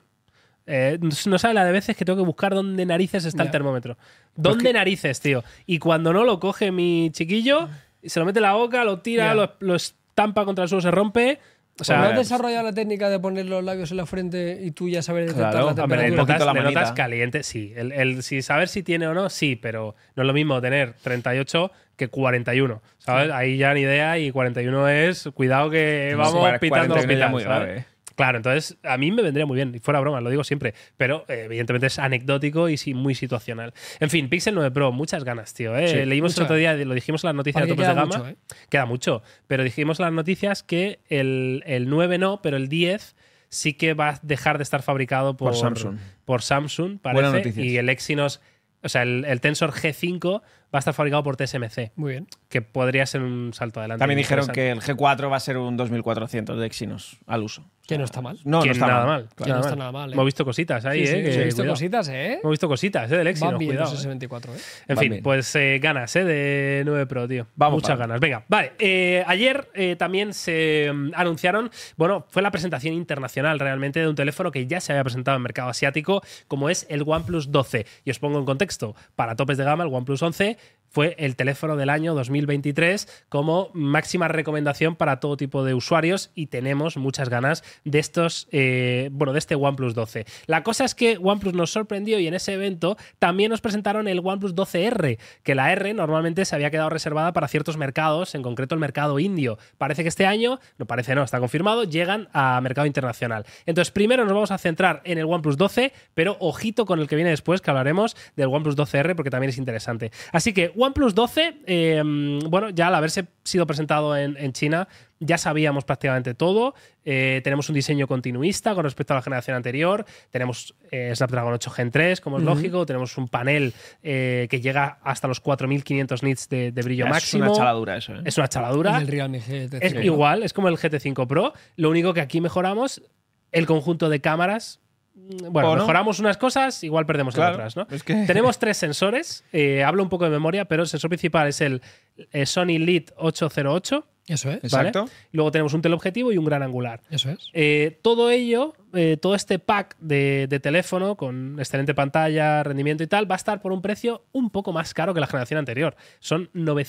no sabes la de veces que tengo que buscar dónde narices está el Ya. termómetro. ¿Dónde narices, tío? Y cuando no lo coge mi chiquillo, se lo mete en la boca, lo tira, Ya. lo estampa contra el suelo, se rompe. O ¿No sea, has desarrollado la técnica de poner los labios en la frente y tú ya saber detectar Claro, la hombre, hombre, le un temperatura? poquito la notas, le notas manita. caliente, sí. Si saber si tiene o no, sí, pero no es lo mismo tener 38 que 41, ¿sabes? Ahí ya ni idea y 41 es, cuidado que vamos pitando 41 ya hospital, muy ¿sabes? grave, ¿eh? Claro, entonces a mí me vendría muy bien, y fuera broma, lo digo siempre, pero evidentemente es anecdótico y sí, muy situacional. En fin, Pixel 9 Pro, muchas ganas, tío. Sí, Leímos el otro día, lo dijimos en las noticias de Topes de Gama. Mucho, Queda mucho, pero dijimos en las noticias que el 9 no, pero el 10 sí que va a dejar de estar fabricado por Samsung. Por Samsung, Buenas parece, noticias. y el Exynos, o sea, el Tensor G5 va a estar fabricado por TSMC, Muy bien. que podría ser un salto adelante. También dijeron interesante. que el G4 va a ser un 2400 de Exynos al uso. Que no está mal. No, Que no está nada mal. mal. Que no está nada mal, Hemos visto cositas ahí, Sí, sí, que, he visto cuidado. cositas, Hemos visto cositas, del Exynos, Van bien cuidado. los S24, En Van fin, bien. pues ganas de 9 Pro, tío. Vamos Muchas para ganas. Venga, vale. Ayer también se anunciaron, bueno, fue la presentación internacional realmente de un teléfono que ya se había presentado en mercado asiático, como es el OnePlus 12. Y os pongo en contexto, para topes de gama, el OnePlus 11 fue el teléfono del año 2023 como máxima recomendación para todo tipo de usuarios y tenemos muchas ganas de estos, de este OnePlus 12. La cosa es que OnePlus nos sorprendió y en ese evento también nos presentaron el OnePlus 12R, que la R normalmente se había quedado reservada para ciertos mercados, en concreto el mercado indio. Parece que este año, no parece, no, está confirmado, llegan a mercado internacional. Entonces, primero nos vamos a centrar en el OnePlus 12, pero ojito con el que viene después, que hablaremos del OnePlus 12R porque también es interesante. Así que OnePlus 12, ya al haberse sido presentado en China, ya sabíamos prácticamente todo. Tenemos un diseño continuista con respecto a la generación anterior. Tenemos Snapdragon 8 Gen 3, como es lógico. Tenemos un panel que llega hasta los 4500 nits de brillo máximo. Es una chaladura eso, ¿eh? Es una chaladura. El Realme GT5. Es igual, es como el GT5 Pro. Lo único que aquí mejoramos el conjunto de cámaras. Bueno, ¿O no? mejoramos unas cosas, igual perdemos en Claro, otras, ¿no? es que- Tenemos 3 sensores. Hablo un poco de memoria, pero el sensor principal es el Sony Lead 808. Eso es. ¿Vale? Exacto. Luego tenemos un teleobjetivo y un gran angular. Eso es. Todo ello, todo este pack de teléfono con excelente pantalla, rendimiento y tal, va a estar por un precio un poco más caro que la generación anterior. Son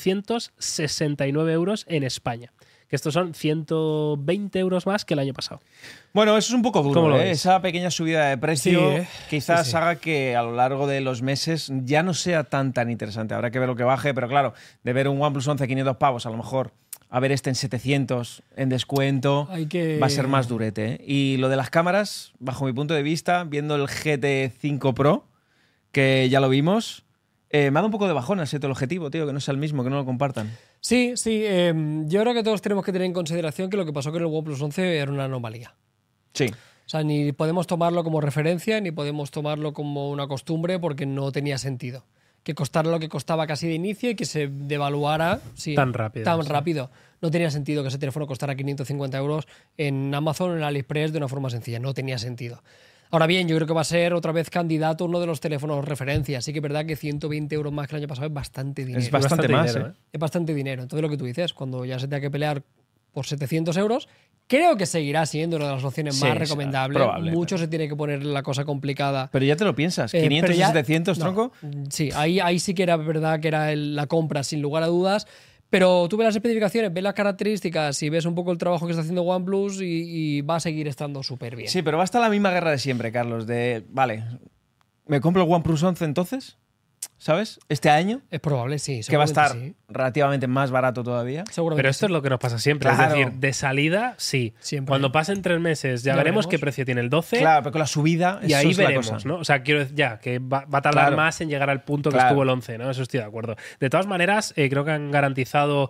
969 euros en España. Que estos son 120 euros más que el año pasado. Bueno, eso es un poco ¿Cómo duro, lo ¿eh? veis? Esa pequeña subida de precio Sí, quizás sí. haga que a lo largo de los meses ya no sea tan interesante. Habrá que ver lo que baje, pero claro, de ver un OnePlus 11 500 pavos, a lo mejor a ver este en 700 en descuento, Hay que- va a ser más durete, ¿eh? Y lo de las cámaras, bajo mi punto de vista, viendo el GT5 Pro, que ya lo vimos, me ha dado un poco de bajón ese teleobjetivo, tío, que no sea el mismo, que no lo compartan. Sí, yo creo que todos tenemos que tener en consideración que lo que pasó con el OnePlus 11 era una anomalía. Sí. O sea, ni podemos tomarlo como referencia, ni podemos tomarlo como una costumbre porque no tenía sentido. Que costara lo que costaba casi de inicio y que se devaluara Tan rápido, Tan sí. rápido. No tenía sentido que ese teléfono costara 550 euros en Amazon o en AliExpress de una forma sencilla. No tenía sentido. Ahora bien, yo creo que va a ser otra vez candidato a uno de los teléfonos referencia. Así que es verdad que 120 euros más que el año pasado es bastante dinero. Es bastante más, dinero, ¿eh? Es bastante dinero. Entonces lo que tú dices, cuando ya se tenga que pelear por 700 euros, creo que seguirá siendo una de las opciones Sí, más sí, recomendables. probable, Mucho se tiene que poner la cosa complicada. Pero ya te lo piensas, 500 Pero y ya- 700, no, tronco. Sí, ahí sí que era verdad que era la compra, sin lugar a dudas. Pero tú ves las especificaciones, ves las características y ves un poco el trabajo que está haciendo OnePlus y va a seguir estando súper bien. Sí, pero va a estar la misma guerra de siempre, Carlos, de, vale, ¿me compro el OnePlus 11 entonces? ¿Sabes? Este año, Es probable, sí. que va a estar seguramente relativamente más barato todavía. sí. Seguramente Pero esto sí. es lo que nos pasa siempre. Claro. Es decir, de salida, sí. Siempre. Cuando pasen 3 meses ya Ya veremos veremos. qué precio tiene el 12. Claro, pero con la subida, Y eso ahí es la veremos, cosa. ¿no? O sea, quiero decir ya, que va a tardar Claro. más en llegar al punto que Claro. estuvo el 11, ¿no? Eso estoy de acuerdo. De todas maneras, creo que han garantizado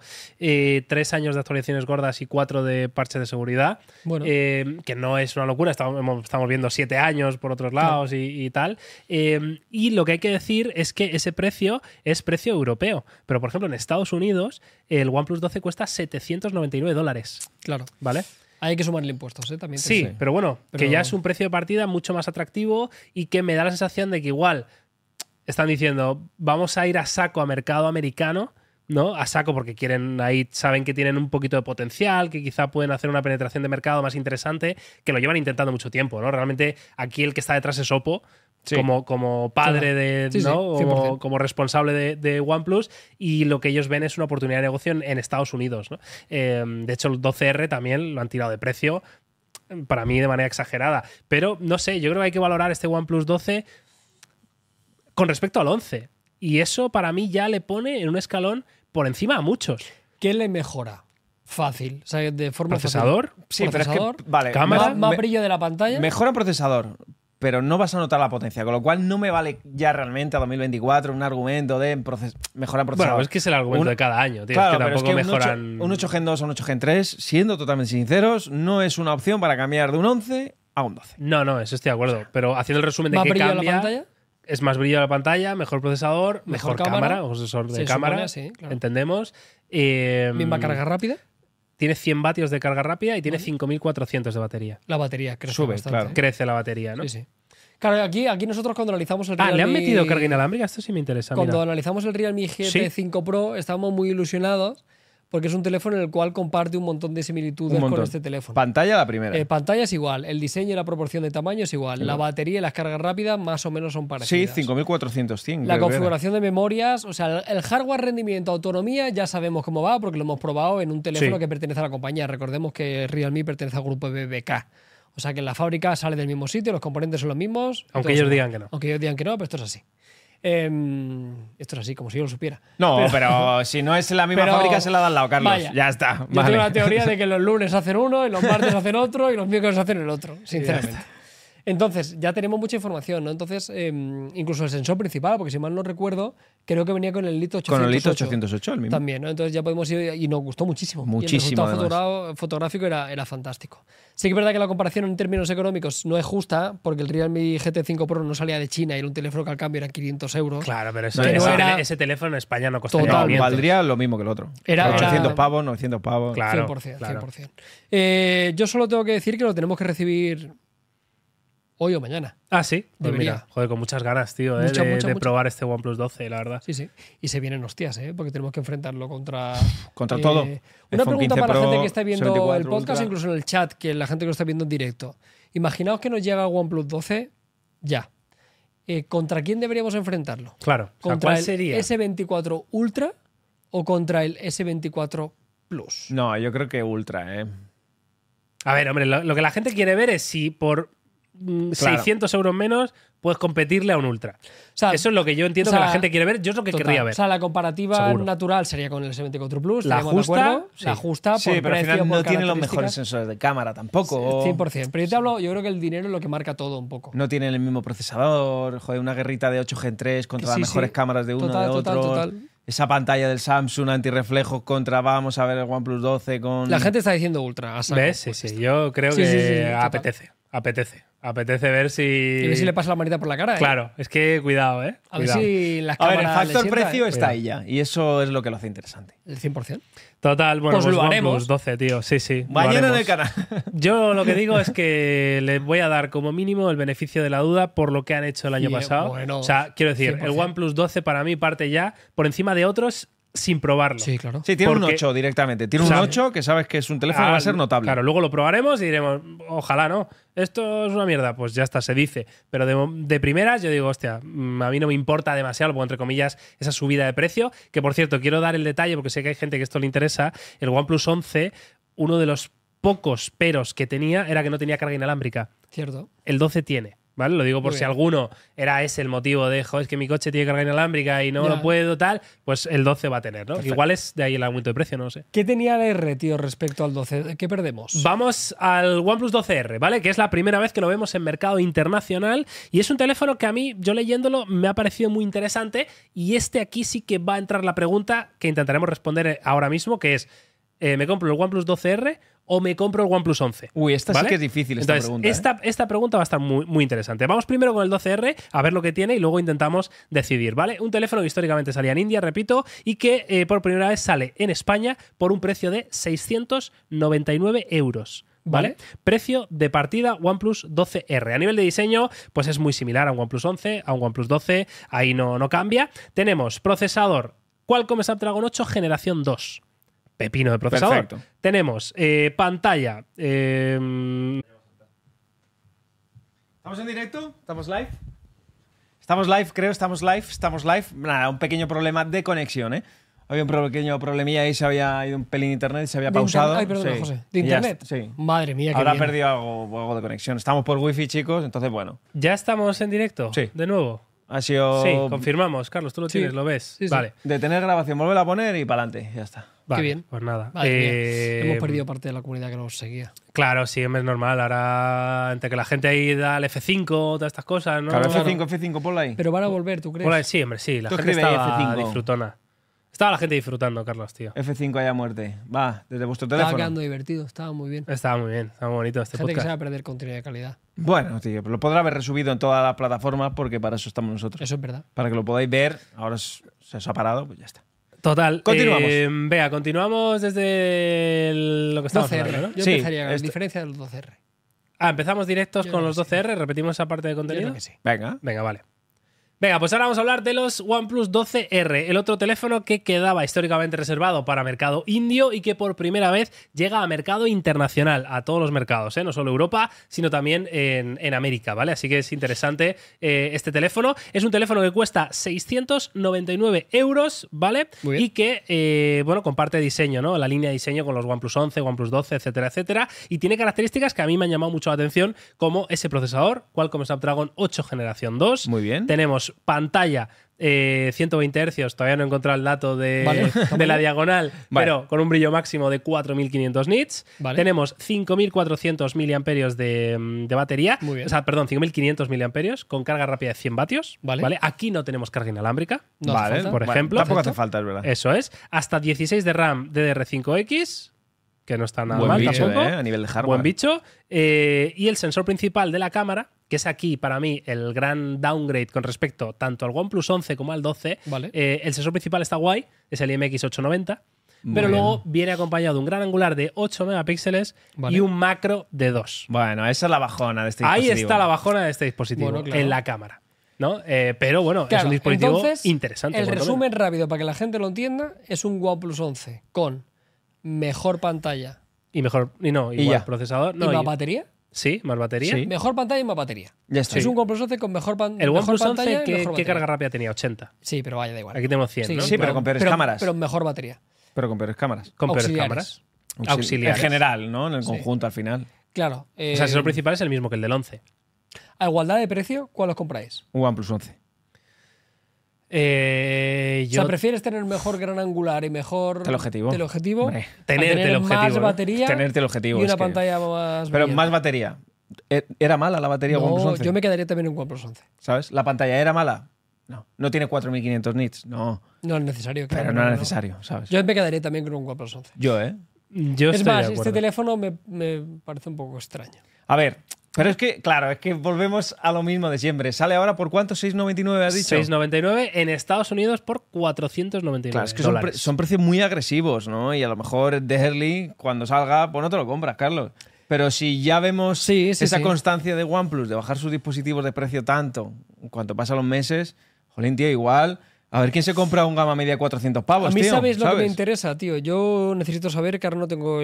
3 años de actualizaciones gordas y 4 de parches de seguridad, Bueno. que no es una locura. Estamos viendo 7 años por otros lados y tal. Y lo que hay que decir es que ese precio es precio europeo. Pero, por ejemplo, en Estados Unidos, el OnePlus 12 cuesta $799, Claro. ¿vale? Hay que sumarle impuestos, ¿eh? También. te Sí, digo. pero bueno, que Pero- ya es un precio de partida mucho más atractivo y que me da la sensación de que igual están diciendo, vamos a ir a saco a mercado americano, ¿no? A saco porque quieren ahí, saben que tienen un poquito de potencial, que quizá pueden hacer una penetración de mercado más interesante, que lo llevan intentando mucho tiempo, ¿no? Realmente aquí el que está detrás es Oppo. Sí. Como padre Claro. de, Sí, sí, ¿no? 100%. Como responsable de OnePlus, y lo que ellos ven es una oportunidad de negocio en Estados Unidos, ¿no? De hecho, el 12R también lo han tirado de precio, para mí de manera exagerada. Pero no sé, yo creo que hay que valorar este OnePlus 12 con respecto al 11. Y eso para mí ya le pone en un escalón por encima a muchos. ¿Qué le mejora? fácil. O sea, de forma ¿Procesador? fácil. Sí, pero es Procesador, que. Vale. cámara, más brillo de la pantalla. Mejora procesador, pero no vas a notar la potencia, con lo cual no me vale ya realmente a 2024 un argumento de mejorar procesador. Bueno, es que es el argumento Un- de cada año, tío. Claro, es que pero es tampoco que mejoran. un 8 Gen 2 o un 8 Gen 3, siendo totalmente sinceros, no es una opción para cambiar de un 11 a un 12. No, eso estoy de acuerdo. Pero haciendo el resumen de más qué brillo de cambia, la pantalla. es más brillo de la pantalla, mejor procesador, mejor cámara, o sensor de Se cámara, supone, sí, claro. entendemos. Misma carga rápida. Tiene 100 vatios de carga rápida y tiene 5400 de batería. La batería crece Sube, bastante. claro. ¿eh? Crece la batería, ¿no? Sí, sí. Claro, aquí nosotros cuando analizamos el Ah, ¿le han Realme- metido carga inalámbrica? Esto sí me interesa. Cuando Mira. analizamos el Realme GT5 Pro, estábamos muy ilusionados porque es un teléfono en el cual comparte un montón de similitudes Un con montón. este teléfono. Pantalla la primera. Pantalla es igual, el diseño y la proporción de tamaño es igual, la batería y las cargas rápidas más o menos son Sí, parecidas. 5400. La configuración de memorias, o sea, el hardware, rendimiento, autonomía, ya sabemos cómo va porque lo hemos probado en un teléfono Sí. que pertenece a la compañía. Recordemos que Realme pertenece al grupo BBK. O sea, que la fábrica sale del mismo sitio, los componentes son los mismos. Aunque todo ellos eso. digan que no. Aunque ellos digan que no, pero esto es así. Esto es así, como si yo lo supiera. No, pero si no es la misma Pero- fábrica, se la da al lado, Carlos. Vaya. Ya está. Yo vale. tengo la teoría de que los lunes hacen uno, y los martes hacen otro, y los miércoles hacen el otro, sinceramente. Entonces, ya tenemos mucha información, ¿no? Entonces, incluso el sensor principal, porque si mal no recuerdo, creo que venía con el Lito 808. Con el Lito 808, el mismo. También, ¿no? Entonces ya podemos ir y nos gustó muchísimo. Muchísimo, Y el resultado además. fotográfico era fantástico. Sí que es verdad que la comparación en términos económicos no es justa, porque el Realme GT5 Pro no salía de China y era un teléfono que al cambio eran 500 euros. Claro, pero No, no era- ese teléfono en España no costaría Total. 500. Valdría lo mismo que el otro. Era- 800 era- pavos, 900 pavos. Claro, 100%, claro. 100%. Yo solo tengo que decir que lo tenemos que recibir hoy o mañana. Ah, sí. Pues Debería. mira, joder, con muchas ganas, tío, Mucha, de mucha. probar este OnePlus 12, la verdad. Sí, sí. Y se vienen hostias, ¿eh? Porque tenemos que enfrentarlo contra... Contra todo. Una iPhone pregunta 15 para la Pro, gente que está viendo 74 el podcast, Ultra. incluso en el chat, que la gente que lo está viendo en directo. Imaginaos que nos llega el OnePlus 12 ya. ¿Contra quién deberíamos enfrentarlo? Claro. O sea, ¿Contra ¿cuál el sería? S24 Ultra o contra el S24 Plus? No, yo creo que Ultra, ¿eh? A ver, hombre, lo que la gente quiere ver es si por Claro. 600 euros menos puedes competirle a un Ultra. O sea, Eso es lo que yo entiendo o sea, que la gente quiere ver. Yo es lo que total. querría ver. O sea, la comparativa Seguro. natural sería con el S24 Plus. La estaríamos de justa, acuerdo. sí. La justa Sí, por pero al precio, final por no tiene los mejores características. sensores de cámara tampoco. 100%. Pero yo te hablo, yo creo que el dinero es lo que marca todo un poco. No tiene el mismo procesador. Joder, una guerrita de 8 Gen 3 contra Sí, las mejores sí. cámaras de uno Total, de total, otro. total. Esa pantalla del Samsung antirreflejos contra vamos a ver el OnePlus 12 con. La gente está diciendo Ultra. a saco. ¿Ves? Sí, sí. Yo creo Sí, que sí, sí, total. apetece ver si. Y a ver si le pasa la manita por la cara. ¿eh? Claro, es que cuidado, ¿eh? A ver Cuidado. si las A ver, cámaras. el factor le sienta, precio ¿eh? está ahí ya. Y eso es lo que lo hace interesante. El 100%. Total, bueno, Pues pues lo OnePlus haremos. 12, tío. Sí, sí. lo Mañana en haremos. el canal. Yo lo que digo es que le voy a dar como mínimo el beneficio de la duda por lo que han hecho el año Bien, pasado. bueno, o sea, quiero decir, 100%. el OnePlus 12 para mí parte ya por encima de otros sin probarlo. Sí, claro. Sí, tiene un Porque- 8 directamente. Tiene un O sea, 8 que sabes que es un teléfono que va a ser notable. Claro, luego lo probaremos y diremos, ojalá no. Esto es una mierda. Pues ya está, se dice. Pero de primeras yo digo, hostia, a mí no me importa demasiado, pongo entre comillas, esa subida de precio. Que por cierto, quiero dar el detalle porque sé que hay gente que esto le interesa. El OnePlus 11, uno de los pocos peros que tenía era que no tenía carga inalámbrica. Cierto. El 12 tiene. ¿Vale? Lo digo por Muy si bien. alguno era ese el motivo de, joder, es que mi coche tiene carga inalámbrica y no Ya. lo puedo, tal, pues el 12 va a tener, ¿no? Perfecto. Igual es de ahí el aumento de precio, no lo sé. ¿Qué tenía el R, tío, respecto al 12? ¿Qué perdemos? Vamos al OnePlus 12R, ¿vale? Que es la primera vez que lo vemos en mercado internacional y es un teléfono que a mí, yo leyéndolo, me ha parecido muy interesante y aquí sí que va a entrar la pregunta que intentaremos responder ahora mismo, que es, ¿me compro el OnePlus 12R o me compro el OnePlus 11? Uy, esta ¿Vale? sí que es difícil, esta Entonces, pregunta. esta pregunta va a estar muy, muy interesante. Vamos primero con el 12R, a ver lo que tiene y luego intentamos decidir, ¿vale? Un teléfono que históricamente salía en India, repito, y que por primera vez sale en España por un precio de 699 euros. ¿Vale? Precio de partida OnePlus 12R. A nivel de diseño, pues es muy similar a un OnePlus 11, a un OnePlus 12, ahí no cambia. Tenemos procesador Qualcomm Snapdragon 8 generación 2. Pepino de procesador. Perfecto. Tenemos pantalla. ¿Estamos en directo? ¿Estamos live? Estamos live, creo, estamos live. Nada, un pequeño problema de conexión, ¿eh? Había un pequeño problemilla y se había ido un pelín internet y se había ¿De pausado. Ay, perdón, Sí. José. ¿De Y ya internet? está, sí. Madre mía, qué Habrá bien. perdido algo de conexión. Estamos por wifi, chicos, entonces bueno. ¿Ya estamos en directo? Sí. De nuevo. Ha sido Sí, confirmamos. Carlos, tú lo tienes, ¿lo ves? Sí, sí. Vale. detener grabación, volver a poner y para adelante. Ya está. Vale, bien. pues nada. Madre mía, hemos perdido parte de la comunidad que nos seguía. Claro, sí, es normal. Ahora, entre que la gente ahí da el F5, todas estas cosas, ¿no? Claro, F5, ponla ahí. Pero van a volver, ¿tú crees? Bueno, sí, hombre, sí. La Tú gente escribe ahí estaba F5. disfrutona. Estaba la gente disfrutando, Carlos, tío. F5 allá a muerte. Va, desde vuestro Estaba teléfono. quedando divertido, estaba muy bien. Estaba muy bien, estaba muy bonito este Gente que podcast. se va a perder contenido de calidad. Bueno, tío, pero lo podrá haber resubido en todas las plataformas porque para eso estamos nosotros. Eso es verdad. Para que lo podáis ver. Ahora se os ha parado, pues ya está. Total. Continuamos. Vea, continuamos desde lo que estamos 12R. hablando, ¿no? Yo Sí, empezaría con la este- diferencia de los 12R. Empezamos directos Yo con creo los que sí. 12R, repetimos esa parte de Yo contenido. creo que sí. Venga. Venga, vale. Venga, pues ahora vamos a hablar de los OnePlus 12R, el otro teléfono que quedaba históricamente reservado para mercado indio y que por primera vez llega a mercado internacional, a todos los mercados, no solo Europa, sino también en América, ¿vale? Así que es interesante este teléfono. Es un teléfono que cuesta 699 euros, ¿vale? Muy bien. Y que, bueno, comparte diseño, ¿no? La línea de diseño con los OnePlus 11, OnePlus 12, etcétera, etcétera. Y tiene características que a mí me han llamado mucho la atención, como ese procesador, Qualcomm Snapdragon 8 Generación 2. Muy bien. Tenemos pantalla 120 Hz, todavía no he encontrado el dato Vale, de la diagonal, Vale. pero con un brillo máximo de 4500 nits. Vale. Tenemos 5400 miliamperios de batería. Muy bien. O sea, perdón, 5500 miliamperios con carga rápida de 100 vatios. Vale. Aquí no tenemos carga inalámbrica. No hace falta. por ejemplo. Tampoco hace Perfecto. falta, es verdad. Eso es. Hasta 16 de RAM DDR5X, que no está nada Buen mal bicho, tampoco. a nivel de hardware. Buen bicho. Y el sensor principal de la cámara, que es aquí para mí el gran downgrade con respecto tanto al OnePlus 11 como al 12. Vale. El sensor principal está guay, es el IMX890. Muy Pero bien. luego viene acompañado de un gran angular de 8 megapíxeles Vale. y un macro de 2. Bueno, esa es la bajona de este Ahí dispositivo. está la bajona de este dispositivo, Bueno, claro. en la cámara. ¿No? Pero bueno, es Claro, un dispositivo entonces, interesante. El cuanto resumen rápido para que la gente lo entienda es un OnePlus 11 con mejor pantalla Y mejor, y no, Y igual ya. procesador. No, y más batería. Sí, más batería. Sí. Mejor pantalla y más batería. Ya está. Es un OnePlus 11 con mejor, El mejor OnePlus pantalla 11, y mejor ¿qué batería. carga rápida tenía? 80. Sí, pero vaya, da igual. Aquí tenemos 100, ¿no? Sí, pero con peores cámaras. Pero mejor batería. Pero con peores cámaras. Con peores auxiliares. cámaras. En Auxiliares. general, ¿no? En el Sí. conjunto, al final. Claro. O sea, el sensor principal es el mismo que el del 11. A igualdad de precio, ¿cuál os compráis? Un OnePlus 11. O sea, Yo ¿prefieres tener mejor gran angular y mejor Teleobjetivo. teleobjetivo Hombre, a tener tener teleobjetivo, más ¿no? batería Tenerte el objetivo. y una es que- pantalla más Pero brillante? más batería. ¿Era mala la batería OnePlus No, 11? yo me quedaría también en un OnePlus 11. ¿Sabes? ¿La pantalla era mala? No. ¿No tiene 4500 nits? No. No es necesario. Pero claro, no era necesario, ¿sabes? Yo me quedaría también con un OnePlus 11. Yo, ¿eh? Yo Es estoy más, de este acuerdo. teléfono me parece un poco extraño. A ver, pero es que, claro, es que volvemos a lo mismo de siempre. ¿Sale ahora por cuánto? ¿6,99 has dicho? 6,99 en Estados Unidos por 499 Claro, es que son, dólares. son precios muy agresivos, ¿no? Y a lo mejor de early, cuando salga, pues no te lo compras, Carlos. Pero si ya vemos Sí, sí, esa sí. constancia de OnePlus de bajar sus dispositivos de precio tanto en cuanto pasan los meses, jolín, tío, igual. A ver quién se compra un gama media de 400 pavos, A mí, tío, ¿sabéis lo que me interesa, tío? Yo necesito saber, que ahora no tengo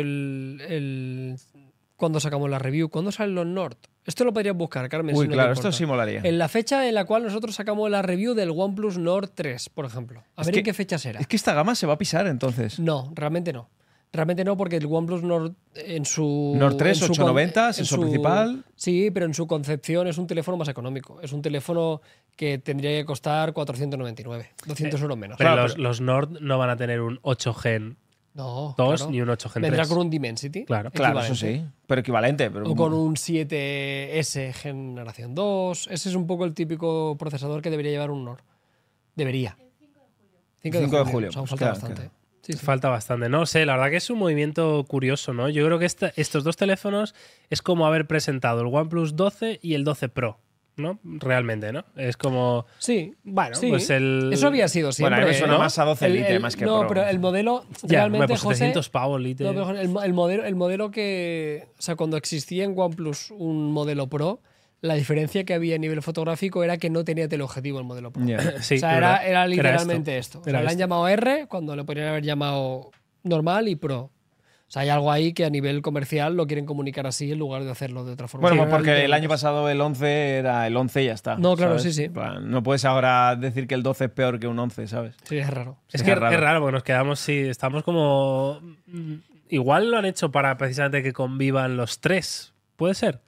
cuando sacamos la review. ¿Cuándo salen los Nord? Esto lo podrías buscar, Carmen. Uy, si no te claro, importa. esto sí molaría. En la fecha en la cual nosotros sacamos la review del OnePlus Nord 3, por ejemplo. A Es ver que- en qué fecha será. Es que esta gama se va a pisar entonces. No, realmente no. Realmente no, porque el OnePlus Nord en su... Nord 3, en su 890, en sensor su- principal. Sí, pero en su concepción es un teléfono más económico. Es un teléfono que tendría que costar 499, 200 euros menos. Pero Claro, los Nord no van a tener un 8 Gen No, 2 claro. ni un 8 Gen 3. Vendrá con un Dimensity. Claro. Claro, eso equivalente. sí. Pero equivalente. Pero O con un 7S generación 2. Ese es un poco el típico procesador que debería llevar un Nord. Debería. 5 5 de julio, O sea, aún pues falta claro, bastante. Sí, sí. Falta bastante. No sé, la verdad que es un movimiento curioso, ¿no? Yo creo que estos dos teléfonos es como haber presentado el OnePlus 12 y el 12 Pro, ¿no? Realmente, ¿no? Es como... Sí, Bueno, sí. pues el... Eso había sido Bueno, a mí siempre. me suena ¿no? más a 12 Lite más que No, Pro. pero el modelo Ya, realmente, pues José, 700 pavos, Lite. no, pero el modelo que... O sea, cuando existía en OnePlus un modelo Pro, la diferencia que había a nivel fotográfico era que no tenía teleobjetivo el modelo Pro. Ya. Sí, O sea, ¿verdad? era literalmente esto. O sea, Era le han esto. llamado R cuando le podrían haber llamado normal y Pro. O sea, hay algo ahí que a nivel comercial lo quieren comunicar así en lugar de hacerlo de otra forma. Bueno, Sí, pues era porque el literalmente año pasado el 11 era el 11 y ya está. No, claro, ¿sabes? sí, sí. En plan, no puedes ahora decir que el 12 es peor que un 11, ¿sabes? Sí, es raro. Es Sí, que es raro. es raro porque nos quedamos, sí, estamos como... Igual lo han hecho para precisamente que convivan los tres, ¿puede ser? O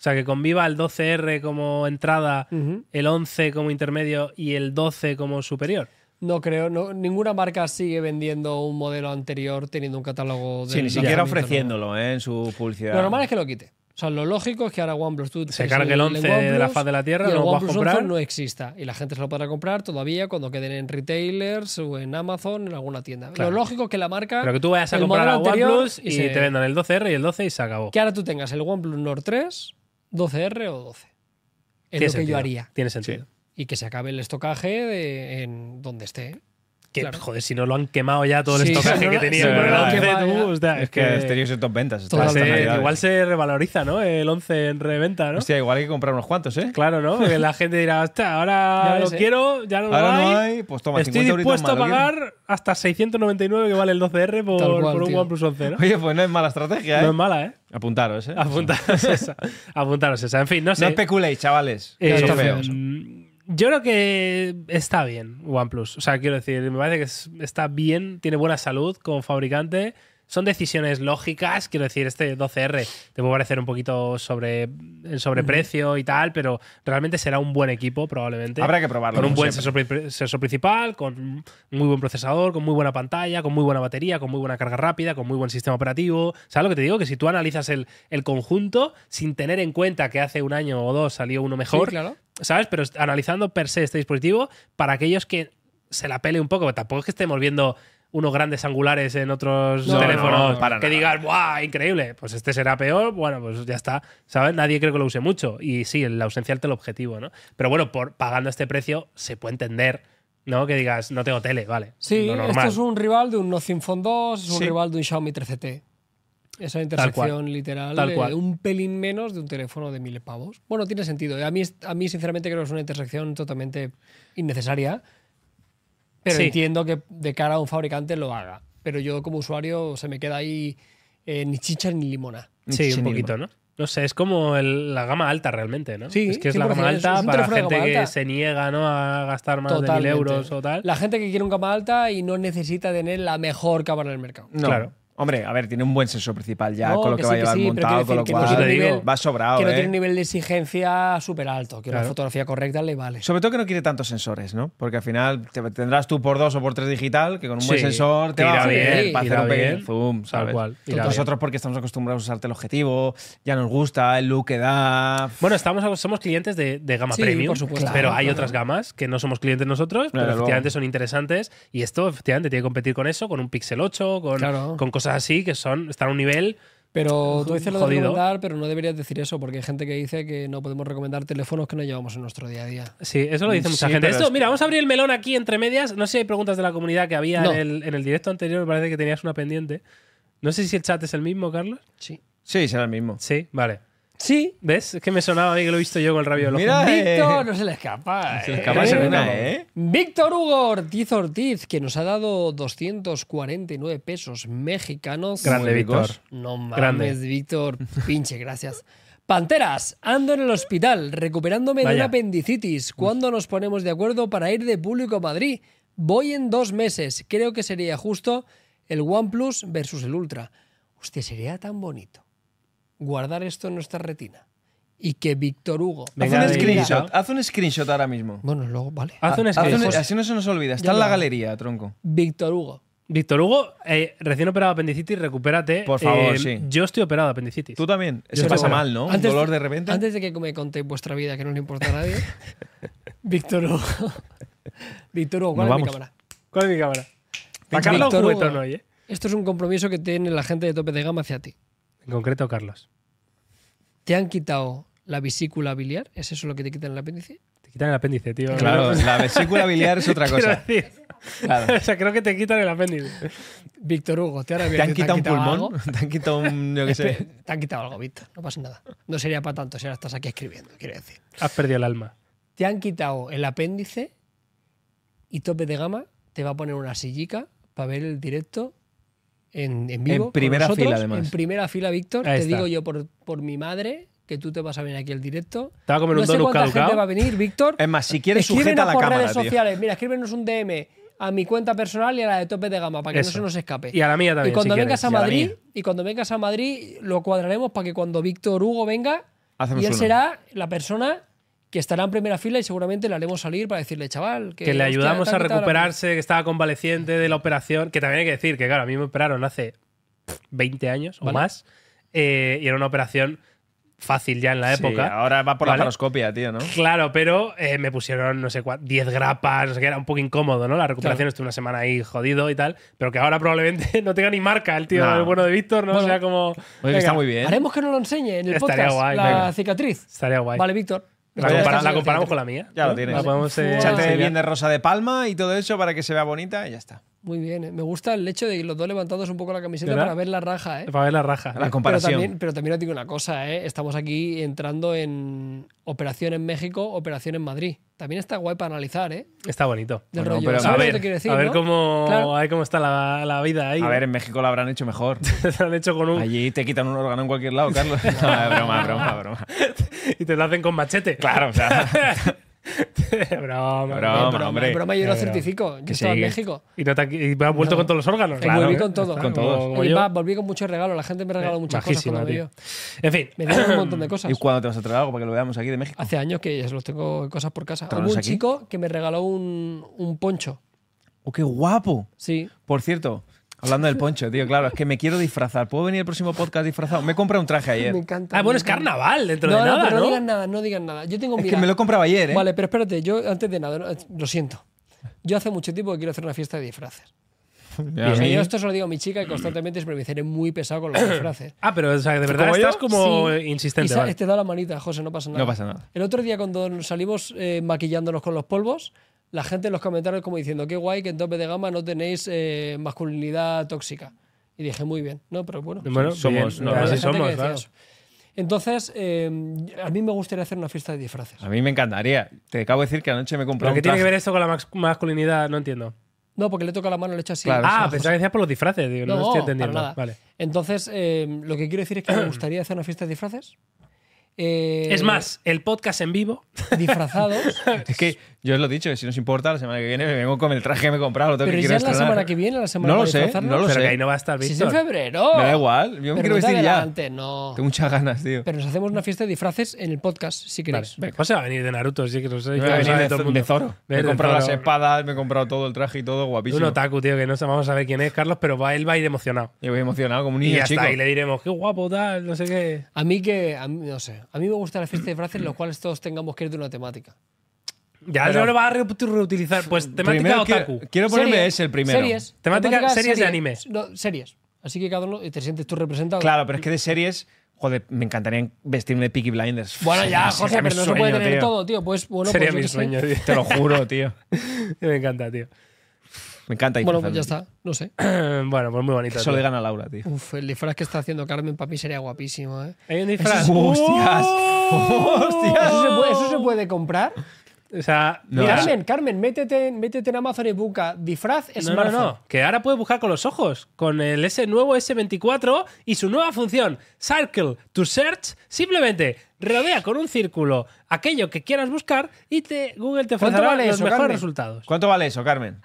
sea, que conviva el 12R como entrada, el 11 como intermedio y el 12 como superior. No creo, ninguna marca sigue vendiendo un modelo anterior teniendo un catálogo de Sí, ni siquiera ofreciéndolo en su publicidad. Lo normal es que lo quite. O sea, lo lógico es que ahora OnePlus tú Se cargue el 11 de la faz de la Tierra, y el no lo puedas OnePlus comprar. 11 no exista y la gente se lo podrá comprar todavía cuando queden en retailers o en Amazon, en alguna tienda. Claro. Lo lógico es que la marca... Pero que tú vayas a el comprar a modelo anterior OnePlus y te vendan el 12R y el 12 y se acabó. Que ahora tú tengas el OnePlus Nord 3, 12R o 12. Es Tiene lo que sentido. yo haría. Tiene sentido. Y que se acabe el estocaje en donde esté. Que, Claro. joder, si no lo han quemado ya todo el Sí, estocaje si no que lo- tenía si con no el lo han 11, quemado tú, ya. hostia, Es que tenéis en top ventas. Total, estas navidades. igual se revaloriza, ¿no? El 11 en reventa, ¿no? Hostia, igual hay que comprar unos cuantos, ¿eh? Claro, ¿no? Que la gente dirá, hostia, ahora Ya lo ves, ¿eh? quiero, ya no lo Ahora hay. no hay, pues toma, Estoy 50 euritos dispuesto a más, ¿lo pagar hasta 699 que vale el 12R Tal cual, por un tío. OnePlus 11, ¿no? Oye, pues no es mala estrategia, ¿eh? No es mala, ¿eh? Apuntaros, ¿eh? Apuntaros esa. Apuntaros esa. En fin, no sé. No especuléis, chavales. Eh, Eso está feo. Yo creo que está bien OnePlus. O sea, quiero decir, me parece que está bien, tiene buena salud como fabricante. Son decisiones lógicas. Quiero decir, este 12R te puede parecer un poquito el sobreprecio y tal, pero realmente será un buen equipo probablemente. Habrá que probarlo. Con un como buen siempre. sensor principal, con un muy buen procesador, con muy buena pantalla, con muy buena batería, con muy buena carga rápida, con muy buen sistema operativo. ¿Sabes lo que te digo? Que si tú analizas el conjunto sin tener en cuenta que hace un año o dos salió uno mejor, Sí, claro. ¿sabes? Pero analizando per se este dispositivo, para aquellos que se la pele un poco, porque tampoco es que estemos viendo unos grandes angulares en otros No, teléfonos no, para que nada. digas, ¡buah! Increíble. Pues este será peor, bueno, pues ya está. ¿Sabes? Nadie creo que lo use mucho. Y sí, la ausencia del teleobjetivo, ¿no? Pero bueno, pagando este precio se puede entender, ¿no? Que digas, no tengo tele, vale. Sí, lo esto normal. es un rival de un Nothing Phone 2, es un Sí. rival de un Xiaomi 13T. Esa cual. intersección literal Tal de cual. un pelín menos de un teléfono de 1000 pavos. Bueno, tiene sentido. A mí, sinceramente, creo que es una intersección totalmente innecesaria. Pero Sí. entiendo que de cara a un fabricante lo haga. Pero yo, como usuario, se me queda ahí ni chicha ni limona. Sí, Sin un poquito, ¿no? No sé, es como la gama alta realmente, ¿no? Sí, es que es la 100%, gama es alta un para la teléfono de gente gama que alta. se niega, ¿no? A gastar más de 1.000 Totalmente. euros o tal. La gente que quiere un gama alta y no necesita tener la mejor cámara del mercado. No. Claro. Hombre, a ver, tiene un buen sensor principal ya, No, con lo que que sí, va a que llevar sí, pero montado, quiero con lo decir que no cual tiene un nivel- va sobrado, Que no ¿eh? tiene un nivel de exigencia súper alto, que Claro. una fotografía correcta le vale. Sobre todo que no quiere tantos sensores, ¿no? Porque al final tendrás tú por 2 o por 3 digital, que con un buen Sí, sensor te irá va a bien, valer para irá hacer un pequeño bien, zoom, tal ¿sabes? cual, irá Nosotros porque estamos acostumbrados a usar teleobjetivo, ya nos gusta el look que da. Bueno, somos clientes de gama Sí, premium, por supuesto. pero Claro, hay claro. otras gamas que no somos clientes nosotros, pero Claro, efectivamente luego. son interesantes y esto efectivamente tiene que competir con eso, con un Pixel 8, Claro. con cosas así que están a un nivel. Pero tú dices lo de Jodido. recomendar, pero no deberías decir eso, porque hay gente que dice que no podemos recomendar teléfonos que no llevamos en nuestro día a día. Sí, eso lo dice mucha Sí, gente. pero Esto, es mira, vamos a abrir el melón aquí entre medias. No sé si hay preguntas de la comunidad que había No. en el directo anterior, me parece que tenías una pendiente. No sé si el chat es el mismo, Carlos. Sí. Sí, será el mismo. Sí, vale. Sí. ¿Ves? Es que me sonaba a mí que lo he visto yo con el rabio del ojo. Mira, Víctor, no se le escapa. se le escapa Serena, ¿eh? Víctor Hugo Ortiz, que nos ha dado 249 pesos mexicanos. Grande, Muy Víctor. ricos. No mames, Grande. Víctor. Pinche, gracias. Panteras, ando en el hospital, recuperándome de Vaya. una apendicitis. ¿Cuándo nos ponemos de acuerdo para ir de público a Madrid? Voy en 2 meses. Creo que sería justo el OnePlus versus el Ultra. Hostia, sería tan bonito guardar esto en nuestra retina. Y que Víctor Hugo... Venga, haz un de- screenshot, haz un screenshot ahora mismo. Bueno, luego, vale. Haz un Haz screenshot. así no se nos olvida. Está Ya en lo la hago. galería, tronco. Víctor Hugo. Víctor Hugo, recién operado de apendicitis, recupérate. Por favor, sí. Yo estoy operado de apendicitis. Tú también. Eso Yo pasa seguro. mal, ¿no? Un dolor de repente. Antes de que me contéis vuestra vida, que no le importa a nadie, Víctor Hugo. Víctor Hugo, ¿cuál Nos es mi vamos. cámara? ¿Cuál es mi cámara? Para Víctor Carlos Hugo. juguetón hoy, ¿eh? Esto es un compromiso que tiene la gente de tope de gama hacia ti. En concreto, Carlos. ¿Te han quitado la vesícula biliar? ¿Es eso lo que te quitan el apéndice? Te quitan el apéndice, tío. Claro, la vesícula biliar es otra Quiero cosa. decir, Claro. o sea, creo que te quitan el apéndice. Víctor Hugo, ¿te, ¿Te han quitado un pulmón? algo? ¿Te han quitado un, yo qué sé? Te han quitado algo, Víctor. No pasa nada. No sería para tanto si ahora estás aquí escribiendo, quiero decir. Has perdido el alma. Te han quitado el apéndice y tope de gama te va a poner una sillica para ver el directo en vivo. En primera con nosotros. fila, además. En primera fila, Víctor. Ahí Te está. digo yo por mi madre que tú te vas a venir aquí al directo. Te va a comer No un sé donut cuánta gente caducado. va a venir, Víctor. Es más, si quieres Escríbenos sujeta la por cámara, redes tío. sociales. Mira, escríbenos un DM a mi cuenta personal y a la de tope de gama para que Eso. no se nos escape. Y a la mía también, Y cuando si vengas quieres. a Y a la Madrid, mía. lo cuadraremos para que cuando Víctor Hugo venga, Hacemos y él uno. será la persona que estará en primera fila y seguramente le haremos salir para decirle, chaval, Que le hostia, ayudamos te a han quitado la- recuperarse, que estaba convaleciente de la operación. Que también hay que decir que, claro, a mí me operaron hace 20 años o Vale. más. Y era una operación fácil ya en la Sí, época. ahora va por la ¿Vale? paroscopia, tío, ¿no? Claro, pero me pusieron, no sé, 10 grapas, no sé qué, era un poco incómodo, ¿no? La recuperación Claro. estuve una semana ahí jodido y tal, pero que ahora probablemente no tenga ni marca el tío, No. el bueno de Víctor, ¿no? Bueno. O sea, como... Oye, que venga, está muy bien. Haremos que nos lo enseñe en el Estaría podcast, guay, la venga. cicatriz. Estaría guay. Vale, Víctor. La, Vaya, compara- estás la en comparamos cicatriz. con la mía. Ya lo ¿no? tienes. La podemos, Vale. Échate enseñar. bien de rosa de palma y todo eso para que se vea bonita y ya está. Muy bien, ¿eh? Me gusta el hecho de que los dos levantados un poco la camiseta ¿Verdad? para ver la raja, ¿eh? Para ver la raja. La comparación. Pero también os digo una cosa, ¿eh? Estamos aquí entrando en operación en México, operación en Madrid. También está guay para analizar, ¿eh? Está bonito. Del Bueno, rollo. pero ¿Sabes a lo ver, que te quiero decir, a ver no? cómo, Claro. a ver cómo está la vida ahí. A ver, en México lo habrán hecho mejor. Te lo han hecho con un... Allí te quitan un órgano en cualquier lado, Carlos. No, broma. y te lo hacen con machete. Claro, o sea. broma. Broma, hombre. Broma, yo lo Es broma. certifico. Yo Que estaba sí, en que- México. Y, no te, y me has vuelto con todos los órganos. Claro, volví ¿eh? con todo. Está Con como- todos. como Y yo. volví con muchos regalos. La gente me regaló muchas cosas Majísima, cuando me tío. vio. En fin. Me dieron un montón de cosas. ¿Y cuándo te vas a traer algo para que lo veamos aquí de México? Hace años que ya se los tengo cosas por casa. Hubo Tráelos un aquí. chico que me regaló un poncho. ¡Oh, qué guapo! Sí. Por cierto, hablando del poncho, tío, claro, es que me quiero disfrazar. ¿Puedo venir el próximo podcast disfrazado? Me he comprado un traje ayer. Me encanta. Ah, bueno, me es encanta. carnaval dentro No, de nada, pero ¿no? no digan nada, no digan nada. Yo tengo Es que mira, me lo he comprado ayer, ¿eh? Vale, pero espérate, yo antes de nada, lo siento. Yo hace mucho tiempo que quiero hacer una fiesta de disfraces. Ya, O sea, a mí- yo esto se lo digo a mi chica y constantemente siempre me dice, eres muy pesado con los disfraces. Ah, pero o sea, de verdad ¿Como yo? estás como Sí. insistente. Y vale. te da la manita, José, no pasa nada. No pasa nada. El otro día cuando nos salimos maquillándonos con los polvos, la gente en los comentarios como diciendo, qué guay que en tope de gama no tenéis masculinidad tóxica. Y dije, muy bien. No, pero bueno. Bueno, somos- bien, no, así hay gente que somos, decía claro. eso. Entonces, a mí me gustaría hacer una fiesta de disfraces. A mí me encantaría. Te acabo de decir que anoche me he ¿Pero comprado qué un tiene que traje. ver esto con la masculinidad? No entiendo. No, porque le toca la mano, le echo así. Claro, Ah, eso. pensaba que decías por los disfraces. Digo, no, No, estoy para entendiendo. nada. Vale. Entonces, lo que quiero decir es que me gustaría hacer una fiesta de disfraces. Es más, el podcast en vivo. Disfrazados. Es que yo os lo he dicho, que si no os importa, la semana que viene me vengo con el traje que me he comprado. Lo tengo Pero que ya quiero es la estrenar. semana que viene, la semana No lo para sé, disfrazarnos. no lo pero sé. que ahí no va a estar Si es en Víctor. febrero. Me da igual, yo me Pero quiero no te vestir ya. adelante, no. Tengo muchas ganas, tío. Pero nos hacemos una fiesta de disfraces en el podcast, si Vale. queréis. José va a venir de Naruto, sí que lo sé. Me voy a que lo venir sabe de, todo el mundo. de Zoro. Me he De comprado las Zoro. espadas, me he comprado todo el traje y todo, guapísimo. Un otaku, tío, que no vamos a ver quién es, Carlos, pero él va a ir emocionado. Y voy emocionado como un Y niño ya chico. está, y le diremos, qué guapo, tal, no sé qué. A mí, no sé. A mí me gusta la fiesta de disfraces en los cuales todos tengamos que ir de una temática. Ya Pero- no lo vas a reutilizar. Pues temática Primero otaku. quiero ponerme Series, ese el primero. Series. Temática series de anime. No, series. Así que cada uno te sientes tú representado. Claro, pero es que de series, joder, me encantaría vestirme de Peaky Blinders. Bueno, ya, Sería José, mi pero no se sueño, puede tener tío. todo, tío. Pues bueno, Sería pues yo mi qué sé. sueño, tío. Te lo juro, tío. Me encanta, tío. Me encanta Bueno, pues ya disfrazarme. está. No sé. Bueno, pues muy bonito. Eso le tío. gana a Laura, tío. Uf, el disfraz que está haciendo Carmen para mí sería guapísimo, ¿eh? Hay un disfraz. ¡Hostias! ¡Oh! ¡Hostias! ¿Eso se puede comprar? O sea, No. mira, Carmen, métete en Amazon y busca disfraz no, smartphone. no. Que ahora puedes buscar con los ojos. Con el nuevo S24 y su nueva función, Circle to Search. Simplemente rodea con un círculo aquello que quieras buscar y Google te ¿Cuánto ofrecerá vale los eso, mejores Carmen? resultados. ¿Cuánto vale eso, Carmen?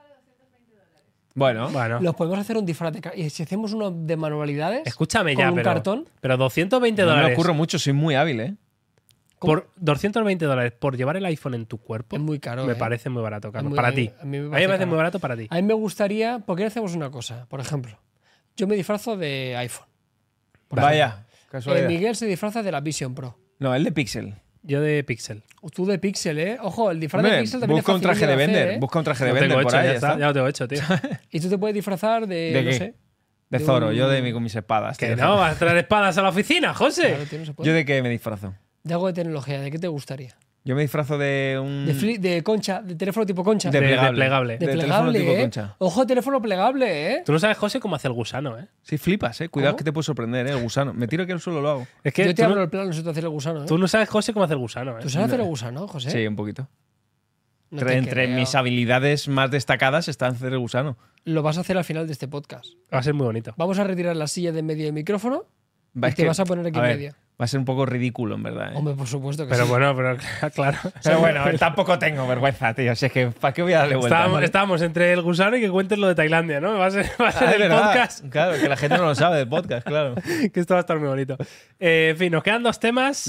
Bueno, Bueno, Los podemos hacer un disfraz y si hacemos uno de manualidades. escúchame con ya, un pero, cartón. pero 220 no me dólares. ocurre mucho, soy muy hábil, ¿eh? Por 220 dólares por llevar el iPhone en tu cuerpo. Es muy caro, Me ¿eh? parece muy barato, Carlos. muy- para a mí- ti. a mí me me parece parece caro. muy barato para ti. A mí me gustaría. ¿Por qué no hacemos una cosa? Por ejemplo, yo me disfrazo de iPhone. Vaya, casualidad. Miguel se disfraza de la Vision Pro. No, el de Pixel. Yo de Pixel. Tú de Pixel, ¿eh? Ojo, el disfraz de Hombre, Pixel también busca es un traje de facilillo vender. hacer, ¿eh? Busca un traje de Lo vender tengo por hecho, ahí, ya ya está. está. Ya lo tengo hecho, tío. Y tú te puedes disfrazar de, ¿De no qué? sé. De de Zoro, un- yo con mis espadas. Que tío. no, vas a traer espadas a la oficina, José. Claro, tío, no se puede. ¿Yo de qué me disfrazo? De algo de tecnología, ¿de qué te gustaría? Yo me disfrazo de un... De concha, de teléfono tipo concha. De De plegable. plegable. De de teléfono plegable, tipo ¿eh? concha. Ojo, teléfono plegable, ¿eh? Tú no sabes, José, cómo hace el gusano, ¿eh? Sí, flipas, ¿eh? Cuidado ¿Cómo? que te puede sorprender, ¿eh? El gusano. Me tiro aquí al suelo, lo hago. Es que Yo te tú, abro no, el plano, no sé tú hacer el gusano, ¿eh? tú no sabes, José, cómo hace el gusano, ¿eh? ¿Tú sabes hacer el gusano, José? Sí, un poquito. No te Entre creo. mis habilidades más destacadas está hacer el gusano. Lo vas a hacer al final de este podcast. Va a ser muy bonito. Vamos a retirar la silla de en medio del micrófono Va, y es te que- vas a poner aquí a en ver, medio. Va a ser un poco ridículo, en verdad. Hombre, por supuesto que Pero sí. bueno, pero claro. Pero bueno, tampoco tengo vergüenza, tío. Si es que, ¿para qué voy a darle vuelta? Estábamos entre el gusano y que cuentes lo de Tailandia, ¿no? Va a ser Ah, el es verdad. podcast. Claro, que la gente no lo sabe del podcast, claro. Que esto va a estar muy bonito. En fin, nos quedan 2 temas.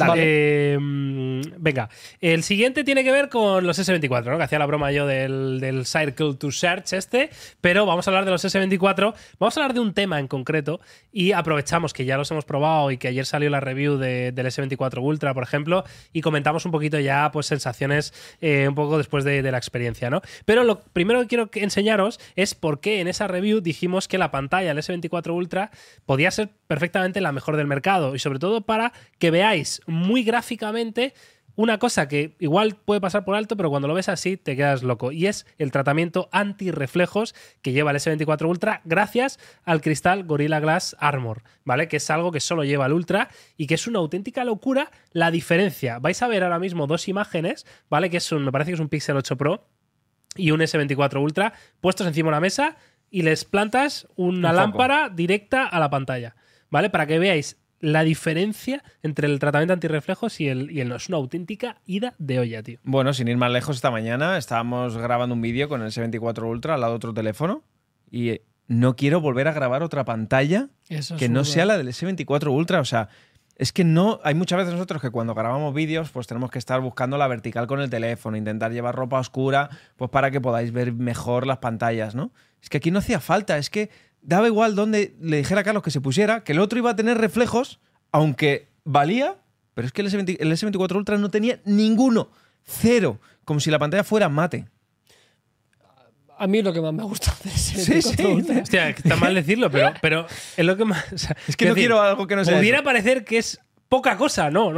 Venga, el siguiente tiene que ver con los S24, ¿no? Que hacía la broma yo del Circle to Search pero vamos a hablar de los S24. Vamos a hablar de un tema en concreto y aprovechamos que ya los hemos probado y que ayer salió la review del S24 Ultra, por ejemplo, y comentamos un poquito ya pues sensaciones un poco después de la experiencia, ¿no? Pero lo primero que quiero enseñaros es por qué en esa review dijimos que la pantalla del S24 Ultra podía ser perfectamente la mejor del mercado y sobre todo para que veáis muy gráficamente una cosa que igual puede pasar por alto, pero cuando lo ves así te quedas loco. Y es el tratamiento antirreflejos que lleva el S24 Ultra gracias al cristal Gorilla Glass Armor, ¿vale? Que es algo que solo lleva el Ultra y que es una auténtica locura la diferencia. Vais a ver ahora mismo 2 imágenes, ¿vale? Que me parece que es un Pixel 8 Pro y un S24 Ultra puestos encima de una mesa y les plantas una lámpara directa a la pantalla, ¿vale? Para que veáis la diferencia entre el tratamiento antirreflejos y el no. Es una auténtica ida de olla, tío. Bueno, sin ir más lejos, esta mañana estábamos grabando un vídeo con el S24 Ultra al lado de otro teléfono y no quiero volver a grabar otra pantalla que no sea la del S24 Ultra. O sea, es que no... Hay muchas veces nosotros que cuando grabamos vídeos pues tenemos que estar buscando la vertical con el teléfono, intentar llevar ropa oscura pues para que podáis ver mejor las pantallas, ¿no? Es que aquí no hacía falta, es que daba igual donde le dijera a Carlos que se pusiera, que el otro iba a tener reflejos, aunque valía, pero es que el S24 Ultra no tenía ninguno, 0, como si la pantalla fuera mate. A mí es lo que más me gusta de Sí, sí. Ultra. Hostia, está mal decirlo, pero es lo que más... O sea, Es que no quiero algo que no sea pudiera eso. parecer que es poca cosa. No.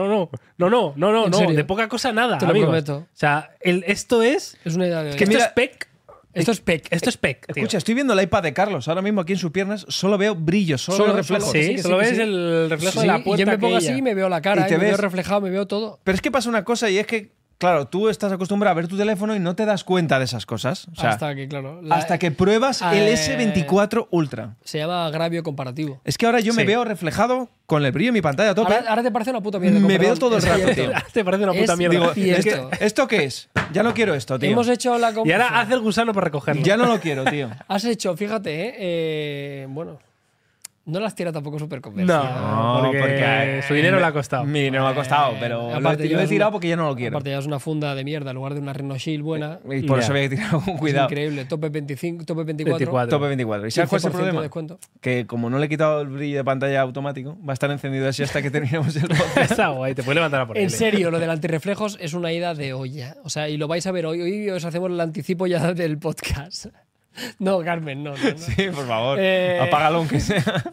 ¿En serio? De poca cosa nada, Te lo amigos. prometo. O sea, esto es... Es una idea de que esto mira- es PEC. Esto es PEC. Esto es PEC, tío. Escucha, estoy viendo el iPad de Carlos, ahora mismo aquí en sus piernas solo veo brillos, solo veo reflejos. solo- Sí, que solo que ves sí. el reflejo Sí, de la y puerta. yo me pongo aquella. así y me veo la cara, Y te me veo ves- reflejado, me veo todo. Pero es que pasa una cosa y es que, claro, tú estás acostumbrado a ver tu teléfono y no te das cuenta de esas cosas. O sea, Hasta que, claro. hasta que pruebas el Eh, S24 Ultra. Se llama agravio comparativo. Es que ahora yo me Sí. veo reflejado con el brillo de mi pantalla a tope. Ahora te parece una puta mierda. Me con veo perdón. todo el Es rato, cierto. tío. Te parece una puta Es- mierda. Digo, Y es que, esto. ¿esto qué es? Ya no quiero esto, tío. Hemos hecho la Y ahora hace el gusano para recogerlo. Ya no lo quiero, tío. Has hecho, fíjate, bueno, no las tira tampoco súper No, convencidas. porque su dinero le ha costado. Mi dinero me ha costado, pero aparte lo he llevas tirado una- porque ya no lo quiero. Aparte ya es una funda de mierda en lugar de una Reno Shield buena. Y por Ya. eso había que tirar con Es cuidado. increíble. Tope 25, tope 24. 24. Tope 24. ¿Y sabes cuál es el 15% de problema? descuento. Que como no le he quitado el brillo de pantalla automático, va a estar encendido así hasta que terminemos el podcast. Está guay, te puede levantar por En serio, lo del antirreflejos es una ida de olla. O sea, y lo vais a ver hoy. Hoy os hacemos el anticipo ya del podcast. No, Carmen, no. Sí, por favor. Eh, Apágalo aunque sea.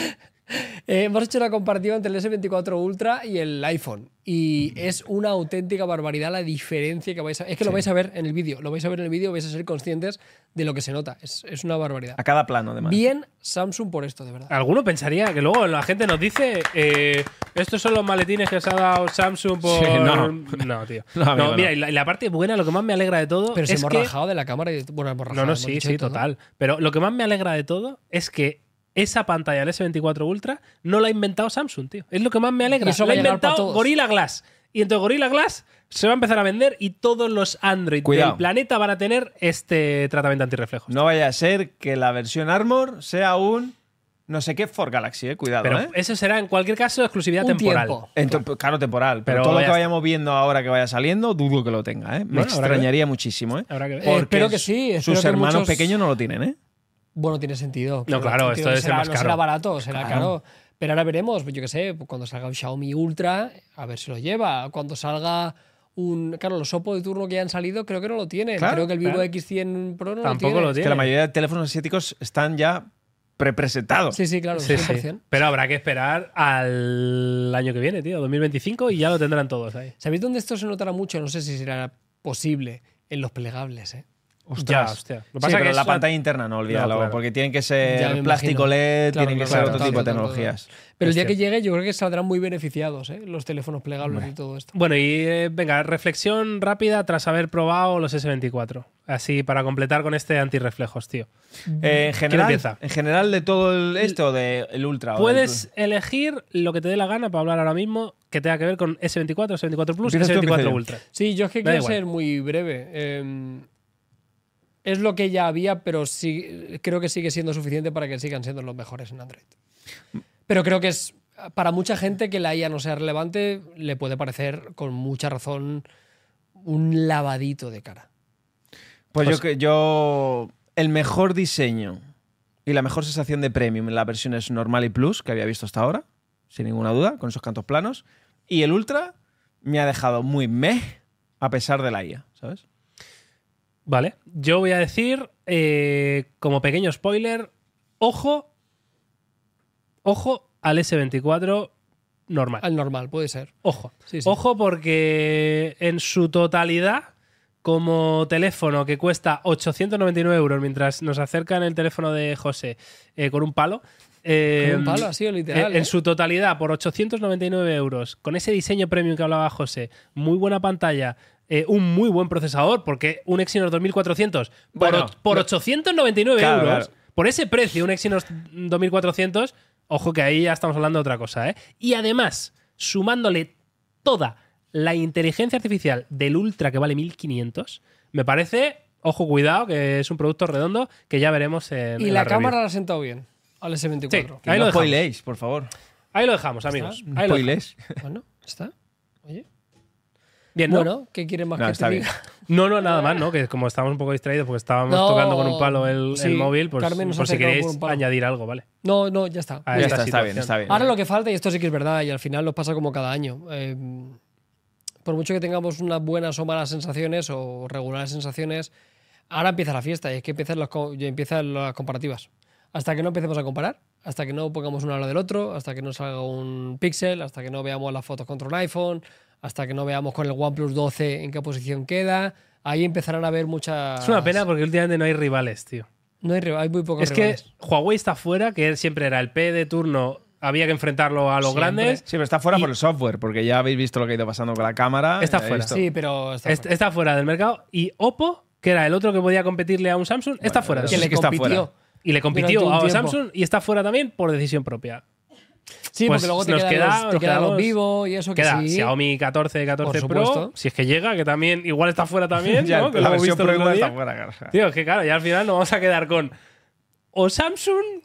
Hemos hecho una comparativa entre el S24 Ultra y el iPhone. Y es una auténtica barbaridad la diferencia que vais a... Es que lo vais a ver en el vídeo. Lo vais a ver en el vídeo, vais a ser conscientes de lo que se nota. Es una barbaridad. A cada plano, además. Bien Samsung por esto, de verdad. Alguno pensaría que luego la gente nos dice estos son los maletines que se ha dado Samsung por... Sí, no. No, tío. No, amigo, no. Mira, y la parte buena, lo que más me alegra de todo Pero se es hemos que... rajado de la cámara y... Bueno, hemos rajado, No, hemos sí, dicho sí, de todo. total. Pero lo que más me alegra de todo es que esa pantalla del S24 Ultra no la ha inventado Samsung, tío. Es lo que más me alegra. Y eso La va ha a llegar para inventado todos. Gorilla Glass. Y entonces Gorilla Glass se va a empezar a vender y todos los Android Cuidado. del planeta van a tener este tratamiento antirreflejos. No vaya a ser que la versión Armor sea un no sé qué for Galaxy, cuidado, Pero ¿eh? eso será en cualquier caso exclusividad Un temporal. tiempo. Claro, temporal. Pero Pero todo lo ya que está. vayamos viendo ahora que vaya saliendo, dudo que lo tenga, ¿eh? Me Bueno, habrá que extrañaría muchísimo, ¿eh? Habrá que ver. Porque espero que sí, espero sus que hermanos muchos- pequeños no lo tienen, ¿eh? Bueno, tiene sentido. No, claro, esto debe ser será, más no caro. será barato, será Claro. caro. Pero ahora veremos, pues yo qué sé, cuando salga un Xiaomi Ultra, a ver si lo lleva. Cuando salga un... Claro, los Oppo de turno que ya han salido creo que no lo tienen. Claro, creo que el Vivo claro. X100 Pro no Tampoco lo lo tiene. Que la mayoría de teléfonos asiáticos están ya prepresentados. Sí, sí, claro, Sí, 100%. sí. Pero habrá que esperar al año que viene, tío, 2025, y ya lo tendrán todos ahí. ¿Sabéis dónde esto se notará mucho? No sé si será posible. En los plegables, ¿eh? Ostras. Ya, hostia. Lo que Sí, pasa pero que la es pantalla interna no, olvídalo, No, claro. porque tienen que Ya ser me plástico imagino. LED, Claro, tienen que claro, ser otro total, tipo de total, tecnologías. Pero el día Hostia. que llegue, yo creo que saldrán muy beneficiados, los teléfonos plegables y todo esto. Bueno, y venga, reflexión rápida tras haber probado los S24. Así para completar con este antirreflejos, tío. empieza? En general de todo esto o del Ultra. o del Puedes elegir lo que te dé la gana para hablar ahora mismo que tenga que ver con S24, S24 Plus, ¿Empiezas tú o empiezo S24 yo? Ultra. Sí, yo es que Da quiero igual. ser muy breve. Es lo que ya había, pero sí, creo que sigue siendo suficiente para que sigan siendo los mejores en Android. Pero creo que es para mucha gente que la IA no sea relevante, le puede parecer con mucha razón un lavadito de cara. Pues Pues- yo el mejor diseño y la mejor sensación de premium en las versiones normal y plus que había visto hasta ahora, sin ninguna duda, con esos cantos planos. Y el Ultra me ha dejado muy meh a pesar de la IA, ¿sabes? Vale, yo voy a decir, como pequeño spoiler, ojo al S24 normal. Al normal, puede ser. Ojo. Sí, sí. Ojo porque en su totalidad, como teléfono que cuesta 899 euros, mientras nos acercan el teléfono de José con un palo. Con un palo, ha sido literal. En su totalidad, por 899 euros, con ese diseño premium que hablaba José, muy buena pantalla, un muy buen procesador, porque un Exynos 2400 Bueno, por 899 claro, euros, claro. por ese precio, un Exynos 2400, ojo que ahí ya estamos hablando de otra cosa, ¿eh? Y además, sumándole toda la inteligencia artificial del Ultra que vale 1500, me parece, ojo, cuidado, que es un producto redondo que ya veremos en Y en la review. cámara la ha sentado bien al S24. Sí. Que Ahí no lo dejamos. spoiléis, por favor. Ahí lo dejamos, amigos. No Ahí lo spoiléis. Bueno, está. Oye. Bien, ¿no? Bueno, ¿qué quieres más No, que está te bien. diga? No, nada más, ¿no? Que como estábamos un poco distraídos porque estábamos No, tocando con un palo el sí, móvil, pues Carmen nos ha por si acercado queréis con un palo. añadir algo, ¿vale? No, ya está. A Ya esta está bien, situación. está bien. Ahora lo que falta, y esto sí que es verdad, y al final nos pasa como cada año. Por mucho que tengamos unas buenas o malas sensaciones o regulares sensaciones, ahora empieza la fiesta y es que empiezan las comparativas. Hasta que no empecemos a comparar, hasta que no pongamos uno al lado del otro, hasta que no salga un Pixel, hasta que no veamos las fotos contra un iPhone, hasta que no veamos con el OnePlus 12 en qué posición queda, ahí empezarán a haber muchas... Es una pena porque últimamente no hay rivales, tío. No hay muy pocos Es rivales. que Huawei está fuera, que él siempre era el P de turno, había que enfrentarlo a los Siempre. grandes. Sí, pero está fuera Y- por el software, porque ya habéis visto lo que ha ido pasando con la cámara. Está ya he fuera. visto. Sí, pero está fuera. Está fuera del mercado. Y Oppo, que era el otro que podía competirle a un Samsung, está fuera. eso que sí le que está compitió. fuera. Y le compitió durante un a tiempo. Samsung y está fuera también por decisión propia. Sí, Pues porque luego te nos quedan los quedamos- Vivo y eso que Queda sí. Xiaomi 14 Por Pro, supuesto. si es que llega, que también igual está fuera también, Ya, ¿no? Que la lo hemos versión visto el Pro otro igual día. está fuera. Claro. Tío, es que claro, ya al final nos vamos a quedar con o Samsung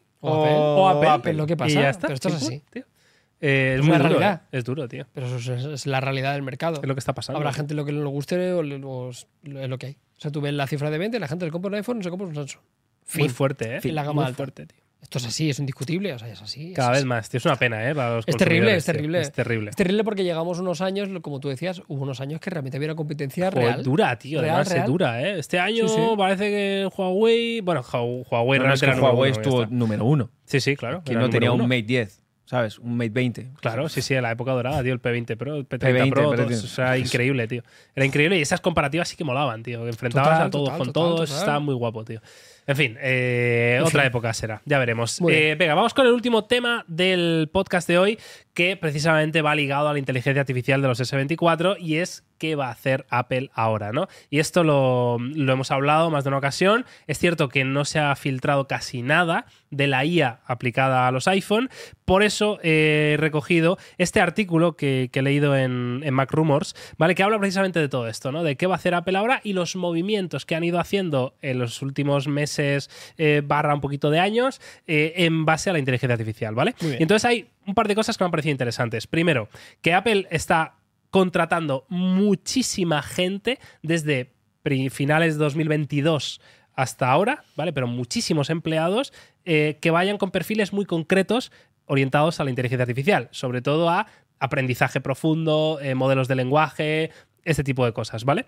O Apple. Apple, lo que pasa. Y ya está. Pero esto es Sin así. más, tío. Es Es muy una duro, realidad. Es duro, tío. Pero eso es la realidad del mercado. Es lo que está pasando. Habrá gente lo que no le guste o es lo que hay. O sea, tú ves la cifra de venta y la gente le compra un iPhone y se compra un Samsung. Muy Fin. fuerte, ¿eh? En la gama Muy alta. fuerte, tío. Esto es así, es indiscutible. O sea, es así. Cada es vez así. más, tío. Es una pena, ¿eh? Para los Es terrible, consumidores, es tío. terrible. Es terrible. Es terrible porque llegamos unos años, como tú decías, hubo unos años que realmente había una competencia Joder, real. dura, tío. Real, Además, real. es dura, ¿eh? Este año Sí, sí. parece que Huawei. Bueno, Huawei No, no, es realmente que era número Huawei uno, ya estuvo está. número 1. Sí, sí, claro. Que era no número tenía uno. un Mate 10, ¿sabes? Un Mate 20. Claro, sí, sí, en la época dorada, tío, el P20 Pro, el P30 P20, Pro, pero, todos, tío. o sea, increíble, tío. Era increíble y esas comparativas sí que molaban, tío. Que enfrentabas Total, a todos total, con total, todos, total. estaba muy guapo, tío. En fin, otra época será, ya veremos. Muy bien. Venga, vamos con el último tema del podcast de hoy, que precisamente va ligado a la inteligencia artificial de los S24 y es qué va a hacer Apple ahora, ¿no? Y esto lo hemos hablado más de una ocasión. Es cierto que no se ha filtrado casi nada de la IA aplicada a los iPhone, por eso he recogido este artículo que he leído en Mac Rumors, ¿vale? Que habla precisamente de todo esto, ¿no? De qué va a hacer Apple ahora y los movimientos que han ido haciendo en los últimos meses barra un poquito de años en base a la inteligencia artificial, ¿vale? Muy bien. Y entonces hay un par de cosas que me han parecido interesantes. Primero, que Apple está contratando muchísima gente desde finales de 2022 hasta ahora, ¿vale? Pero muchísimos empleados que vayan con perfiles muy concretos orientados a la inteligencia artificial, sobre todo a aprendizaje profundo, modelos de lenguaje, este tipo de cosas, ¿vale?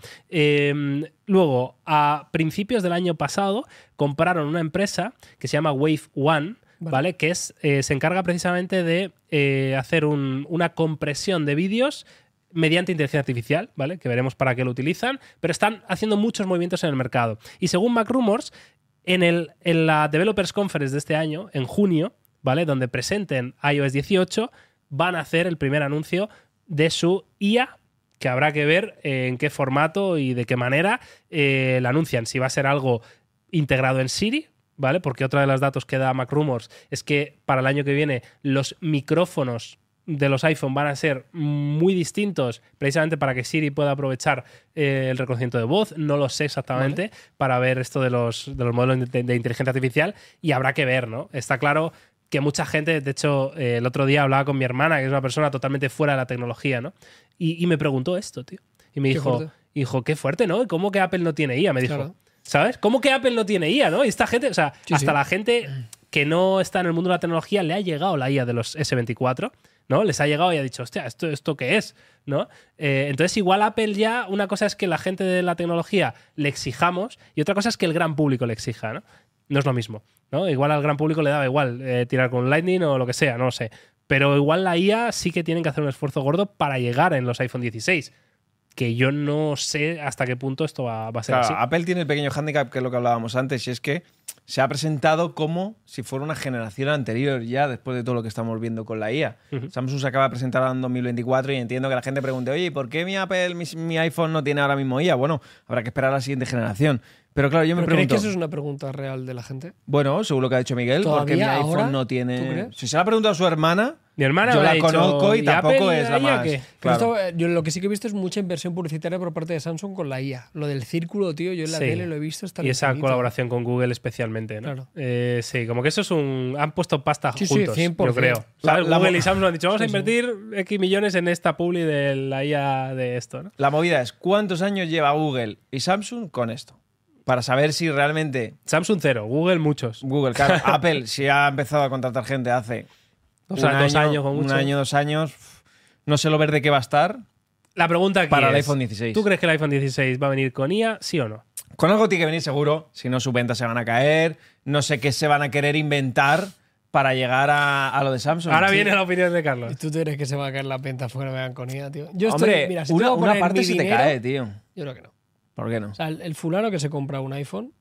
Luego, a principios del año pasado, compraron una empresa que se llama Wave One, ¿vale? Que se encarga precisamente de hacer una compresión de vídeos mediante inteligencia artificial, ¿vale? Que veremos para qué lo utilizan, pero están haciendo muchos movimientos en el mercado. Y según MacRumors, en la Developers Conference de este año, en junio, ¿vale? Donde presenten iOS 18, van a hacer el primer anuncio de su IA, que habrá que ver en qué formato y de qué manera la anuncian. Si va a ser algo integrado en Siri, ¿vale? Porque otra de los datos que da MacRumors es que para el año que viene los micrófonos de los iPhone van a ser muy distintos, precisamente para que Siri pueda aprovechar el reconocimiento de voz. No lo sé exactamente, ¿vale? Para ver esto de los modelos de inteligencia artificial, y habrá que ver, ¿no? Está claro que mucha gente, de hecho, el otro día hablaba con mi hermana, que es una persona totalmente fuera de la tecnología, ¿no? Y me preguntó esto, tío. Y me dijo, qué fuerte, ¿no? ¿Cómo que Apple no tiene IA? Me dijo, claro. ¿Sabes? ¿Cómo que Apple no tiene IA, no? Y esta gente, o sea, hasta la gente que no está en el mundo de la tecnología le ha llegado la IA de los S24, ¿no? Les ha llegado y ha dicho, hostia, ¿esto qué es? ¿No? Entonces, igual Apple ya, una cosa es que la gente de la tecnología le exijamos y otra cosa es que el gran público le exija, ¿no? No es lo mismo, ¿no? Igual al gran público le daba igual tirar con Lightning o lo que sea, no lo sé. Pero igual la IA sí que tienen que hacer un esfuerzo gordo para llegar en los iPhone 16. Que yo no sé hasta qué punto esto va a ser así. Apple tiene el pequeño hándicap, que es lo que hablábamos antes, y es que se ha presentado como si fuera una generación anterior ya, después de todo lo que estamos viendo con la IA. Samsung se acaba de presentar en 2024 y entiendo que la gente pregunte, oye, ¿por qué mi iPhone no tiene ahora mismo IA? Bueno, habrá que esperar a la siguiente generación. Pero claro, yo me pregunto... ¿Crees que eso es una pregunta real de la gente? Bueno, según lo que ha dicho Miguel, porque mi iPhone no tiene... Si se la ha preguntado a su hermana... Mi hermana yo la dicho, conozco y tampoco es la más... Claro. Esto, yo lo que sí que he visto es mucha inversión publicitaria por parte de Samsung con la IA. Lo del círculo, tío, yo en la tele lo he visto. Y esa infinito. Colaboración con Google especialmente, ¿no? Claro. Sí, como que eso es un... Han puesto pasta juntos, 100%. Yo creo. Google y Samsung han dicho, vamos a invertir X millones en esta publi de la IA de esto, ¿no? La movida es, ¿cuántos años lleva Google y Samsung con esto? Para saber si realmente... Samsung 0, Google muchos. Google, claro. Apple sí ha empezado a contratar gente hace... dos años con mucho. Un año, 2 años. No sé lo verde que va a estar. La pregunta aquí para es, el iPhone 16. ¿Tú crees que el iPhone 16 va a venir con IA, sí o no? Con algo tiene que venir seguro. Si no, sus ventas se van a caer. No sé qué se van a querer inventar para llegar a lo de Samsung. Ahora viene la opinión de Carlos. ¿Y tú crees que se van a caer las ventas fuera vean con IA, tío? Hombre, mira, si una parte se te cae, tío. Yo creo que no. ¿Por qué no? O sea, el fulano que se compra un iPhone...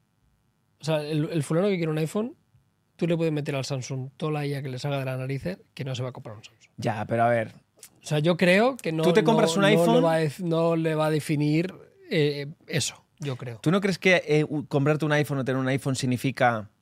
O sea, el fulano que quiere un iPhone, tú le puedes meter al Samsung toda la IA que le salga de la narices, que no se va a comprar un Samsung. Ya, pero a ver. O sea, yo creo que no. Tú te compras un iPhone. No le va a definir eso, yo creo. ¿Tú no crees que comprarte un iPhone o tener un iPhone significa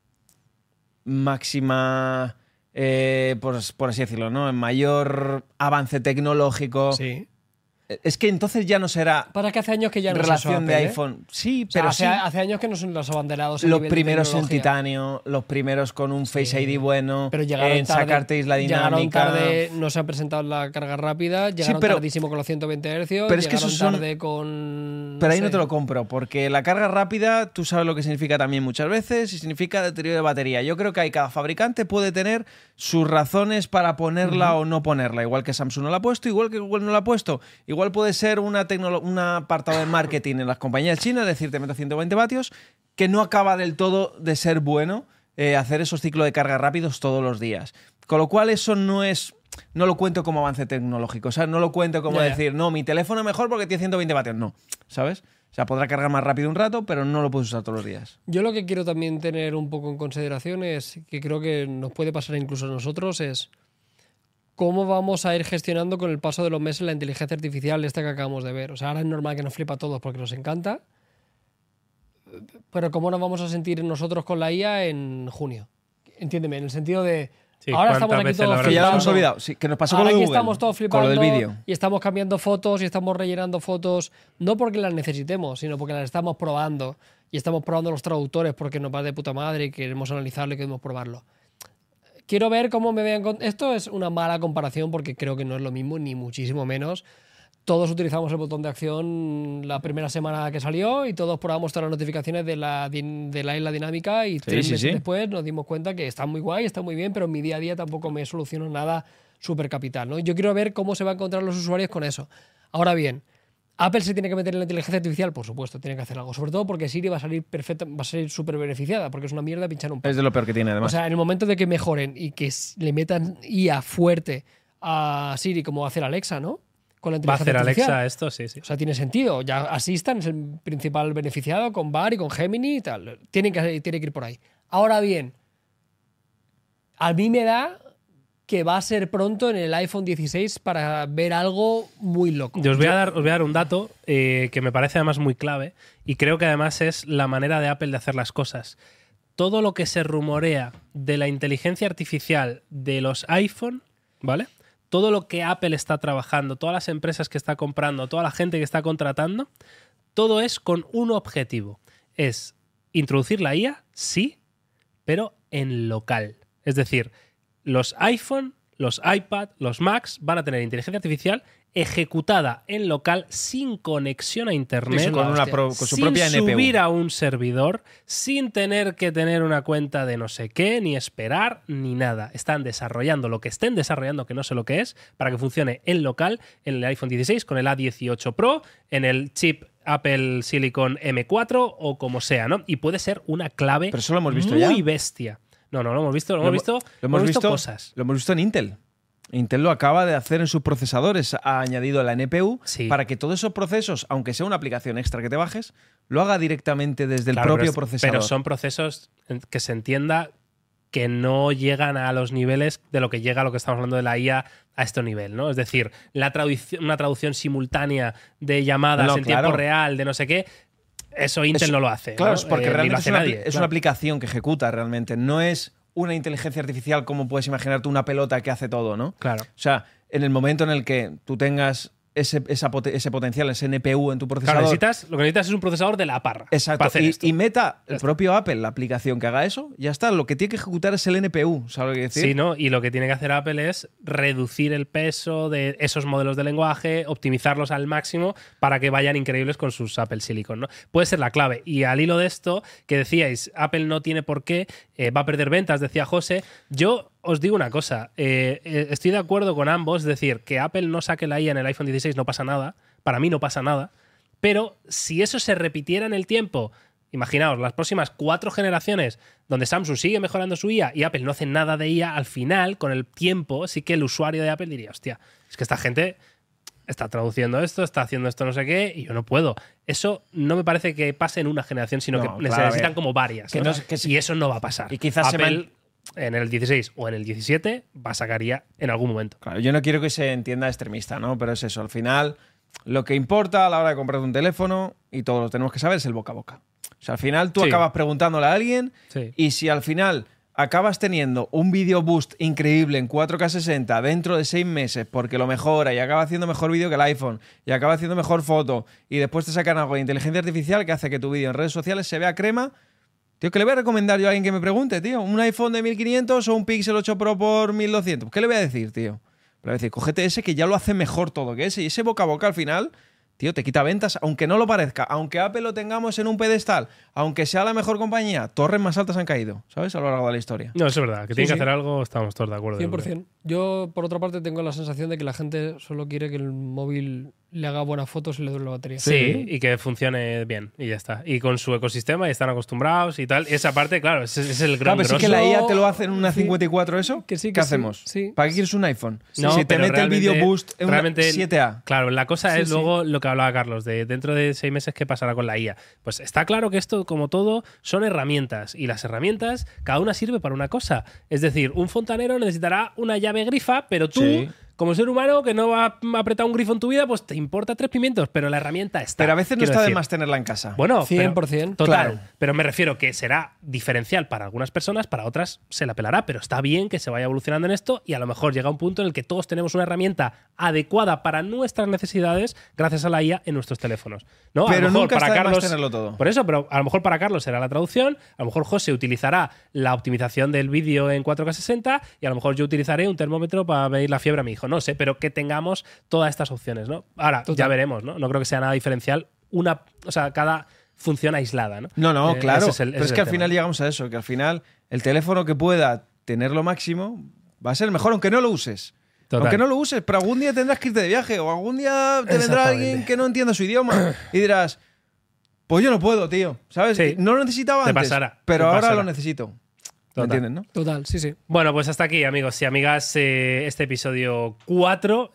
máxima, por así decirlo, ¿no? Mayor avance tecnológico? Sí. Es que entonces ya no será. Para que hace años que ya no relación de iPhone. Sí, pero hace años que no son los abanderados. Los primeros en titanio, los primeros con un Face ID bueno, pero llegaron en tarde, sacarte isla dinámica. Llegaron tarde, no se ha presentado la carga rápida, llegaron tardísimo con los 120 Hz, pero es que eso tarde con... Pero ahí no te lo compro, porque la carga rápida, tú sabes lo que significa también muchas veces, y significa deterioro de batería. Yo creo que ahí cada fabricante puede tener sus razones para ponerla o no ponerla. Igual que Samsung no la ha puesto, igual que Google no la ha puesto. Igual puede ser un apartado de marketing en las compañías chinas, es decir, te meto 120 vatios, que no acaba del todo de ser bueno hacer esos ciclos de carga rápidos todos los días. Con lo cual eso no lo cuento como avance tecnológico. O sea, no lo cuento como decir, no, mi teléfono es mejor porque tiene 120 vatios. No, ¿sabes? O sea, podrá cargar más rápido un rato, pero no lo puedes usar todos los días. Yo lo que quiero también tener un poco en consideración es, que creo que nos puede pasar incluso a nosotros, es cómo vamos a ir gestionando con el paso de los meses la inteligencia artificial esta que acabamos de ver. O sea, ahora es normal que nos flipa a todos porque nos encanta, pero cómo nos vamos a sentir nosotros con la IA en junio. Entiéndeme, en el sentido de... Sí, ahora estamos aquí todos flipando. Que ya lo hemos olvidado. Sí, que nos pasó con lo de Google. Estamos todos flipando con lo del vídeo. Y estamos cambiando fotos y estamos rellenando fotos, no porque las necesitemos, sino porque las estamos probando. Y estamos probando los traductores porque nos va de puta madre y queremos analizarlo y queremos probarlo. Quiero ver cómo me vean... Esto es una mala comparación porque creo que no es lo mismo, ni muchísimo menos. Todos utilizamos el botón de acción la primera semana que salió y todos probamos todas las notificaciones de la isla dinámica y 3 meses después nos dimos cuenta que está muy guay, está muy bien, pero en mi día a día tampoco me soluciono nada súper capital, ¿no? Yo quiero ver cómo se van a encontrar los usuarios con eso. Ahora bien, ¿Apple se tiene que meter en la inteligencia artificial? Por supuesto, tiene que hacer algo. Sobre todo porque Siri va a salir perfecta, va a salir súper beneficiada, porque es una mierda pinchar un... Es de lo peor que tiene, además. O sea, en el momento de que mejoren y que le metan IA fuerte a Siri, como va a hacer Alexa, ¿no? con la Va a inteligencia hacer artificial. Alexa esto, sí, sí. O sea, tiene sentido. Ya Assistant es el principal beneficiado con Bar y con Gemini y tal. Tiene que ir por ahí. Ahora bien, a mí me da que va a ser pronto en el iPhone 16 para ver algo muy loco. Yo os voy a dar un dato que me parece además muy clave y creo que además es la manera de Apple de hacer las cosas. Todo lo que se rumorea de la inteligencia artificial de los iPhone, ¿vale? Todo lo que Apple está trabajando, todas las empresas que está comprando, toda la gente que está contratando, todo es con un objetivo. Es introducir la IA, sí, pero en local. Es decir, los iPhone, los iPad, los Macs van a tener inteligencia artificial ejecutada en local sin conexión a internet, Sí, con su sin propia NPU. subir a un servidor, sin tener que tener una cuenta de no sé qué, ni esperar, ni nada. Están desarrollando lo que estén desarrollando, que no sé lo que es, para que funcione en local en el iPhone 16 con el A18 Pro, en el chip Apple Silicon M4 o como sea, ¿no? Y puede ser una clave Pero eso lo hemos visto muy ya. bestia. No, lo hemos visto, hemos visto cosas. Lo hemos visto en Intel. Intel lo acaba de hacer en sus procesadores. Ha añadido la NPU Sí. para que todos esos procesos, aunque sea una aplicación extra que te bajes, lo haga directamente desde el Claro, propio pero procesador. Pero son procesos que se entienda que no llegan a los niveles de lo que llega a lo que estamos hablando de la IA a este nivel, ¿no? Es decir, una traducción simultánea de llamadas en tiempo real, de no sé qué, eso Intel no lo hace. Claro, ¿no? es porque Ni lo realmente hace es una, nadie, es claro. una aplicación que ejecuta realmente. No es una inteligencia artificial como puedes imaginarte una pelota que hace todo, ¿no? Claro. O sea, en el momento en el que tú tengas ese potencial, ese NPU en tu procesador. Claro, lo que necesitas es un procesador de la parra. Exacto. Para hacer esto. Y meta el propio Apple, la aplicación que haga eso, ya está. Lo que tiene que ejecutar es el NPU, ¿sabes lo que decir? Sí, ¿no? Y lo que tiene que hacer Apple es reducir el peso de esos modelos de lenguaje, optimizarlos al máximo para que vayan increíbles con sus Apple Silicon, ¿no? Puede ser la clave. Y al hilo de esto, que decíais, Apple no tiene por qué, va a perder ventas, decía José. Yo os digo una cosa, estoy de acuerdo con ambos, es decir, que Apple no saque la IA en el iPhone 16 no pasa nada, para mí no pasa nada, pero si eso se repitiera en el tiempo, imaginaos, las próximas 4 generaciones donde Samsung sigue mejorando su IA y Apple no hace nada de IA, al final, con el tiempo, sí que el usuario de Apple diría, hostia, es que esta gente está traduciendo esto, está haciendo esto no sé qué, y yo no puedo. Eso no me parece que pase en una generación, sino No, que claro, necesitan como varias. que ¿no? no- que sí. Y eso no va a pasar. Y quizás Apple, en el 16 o en el 17, va a sacar IA en algún momento. Claro, yo no quiero que se entienda extremista, ¿no? Pero es eso, al final, lo que importa a la hora de comprar un teléfono, y todos lo tenemos que saber, es el boca a boca. O sea, al final tú Sí. acabas preguntándole a alguien, Sí. y si al final acabas teniendo un video boost increíble en 4K60 dentro de 6 meses porque lo mejora y acaba haciendo mejor vídeo que el iPhone y acaba haciendo mejor foto y después te sacan algo de inteligencia artificial que hace que tu vídeo en redes sociales se vea crema, tío, ¿qué le voy a recomendar yo a alguien que me pregunte, tío? ¿Un iPhone de 1500 o un Pixel 8 Pro por 1200? ¿Qué le voy a decir, tío? Le voy a decir, cógete ese que ya lo hace mejor todo que ese. Y ese boca a boca al final, tío, te quita ventas, aunque no lo parezca. Aunque Apple lo tengamos en un pedestal, aunque sea la mejor compañía, torres más altas han caído, ¿sabes? A lo largo de la historia. No, eso es verdad. Que tiene Sí, que sí. hacer algo, estamos todos de acuerdo. 100%. Yo, por otra parte, tengo la sensación de que la gente solo quiere que el móvil le haga buenas fotos y le dure la batería. Sí, y que funcione bien y ya está. Y con su ecosistema y están acostumbrados y tal. Y esa parte, claro, es el gran Claro, pero si es que grosso. la IA te lo hace en una Sí. 54 eso, Que sí, ¿qué que sí, hacemos? sí. ¿Para qué quieres un iPhone? No, si te pero mete el video realmente- boost en una realmente- 7A. Claro, la cosa Sí, es sí. luego lo que hablaba Carlos, de dentro de 6 meses qué pasará con la IA. Pues está claro que esto, como todo, son herramientas. Y las herramientas, cada una sirve para una cosa. Es decir, un fontanero necesitará una llave grifa, pero tú, Sí. como ser humano que no va a apretar un grifo en tu vida, pues te importa 3 pimientos, pero la herramienta está. Pero a veces no Quiero está de decir. más tenerla en casa. Bueno, 100%. pero, total. Claro. Pero me refiero que será diferencial para algunas personas, para otras se la pelará, pero está bien que se vaya evolucionando en esto y a lo mejor llega un punto en el que todos tenemos una herramienta adecuada para nuestras necesidades gracias a la IA en nuestros teléfonos. ¿no? A lo Pero mejor nunca para está de más Carlos, tenerlo todo. Por eso, pero a lo mejor para Carlos será la traducción, a lo mejor José utilizará la optimización del vídeo en 4K60 y a lo mejor yo utilizaré un termómetro para medir la fiebre a mi hijo. No sé, pero que tengamos todas estas opciones, ¿no? Ahora, Total. ya veremos, ¿no? No creo que sea nada diferencial. O sea, cada función aislada, ¿no? No, claro. Ese Pero es el que al tema. final llegamos a eso, que al final el teléfono que pueda tener lo máximo va a ser el mejor, aunque no lo uses. Total. Aunque no lo uses, pero algún día tendrás que irte de viaje o algún día te vendrá Exactamente. alguien que no entienda su idioma y dirás, pues yo no puedo, tío, ¿sabes? Sí. No lo necesitaba Te antes, pasará, pero te ahora pasará. lo necesito. ¿Me Total. entiendes, no? Total, sí, sí. Bueno, pues hasta aquí, amigos y amigas, este episodio 4.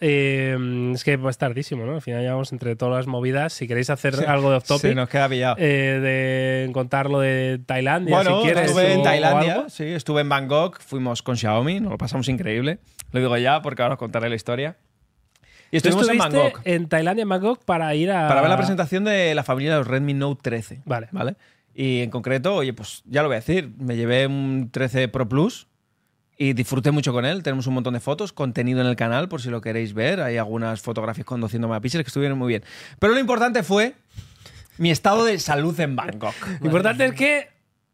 Es que va a estar tardísimo, ¿no? Al final llevamos entre todas las movidas. Si queréis hacer algo de off-topic, Se nos queda pillado. de contar lo de Tailandia, Bueno, si quieres. estuve en o Tailandia, algo. sí, estuve en Bangkok, fuimos con Xiaomi, nos lo pasamos increíble. Lo digo ya porque ahora os contaré la historia. Y Tú estuvimos en estuviste Bangkok en Tailandia, en Bangkok, para ir a... para ver la presentación de la familia de los Redmi Note 13. Vale. Y en concreto, oye, pues ya lo voy a decir, me llevé un 13 Pro Plus y disfruté mucho con él. Tenemos un montón de fotos, contenido en el canal por si lo queréis ver. Hay algunas fotografías con 200 megapíxeles que estuvieron muy bien. Pero lo importante fue mi estado de salud en Bangkok. Lo importante es que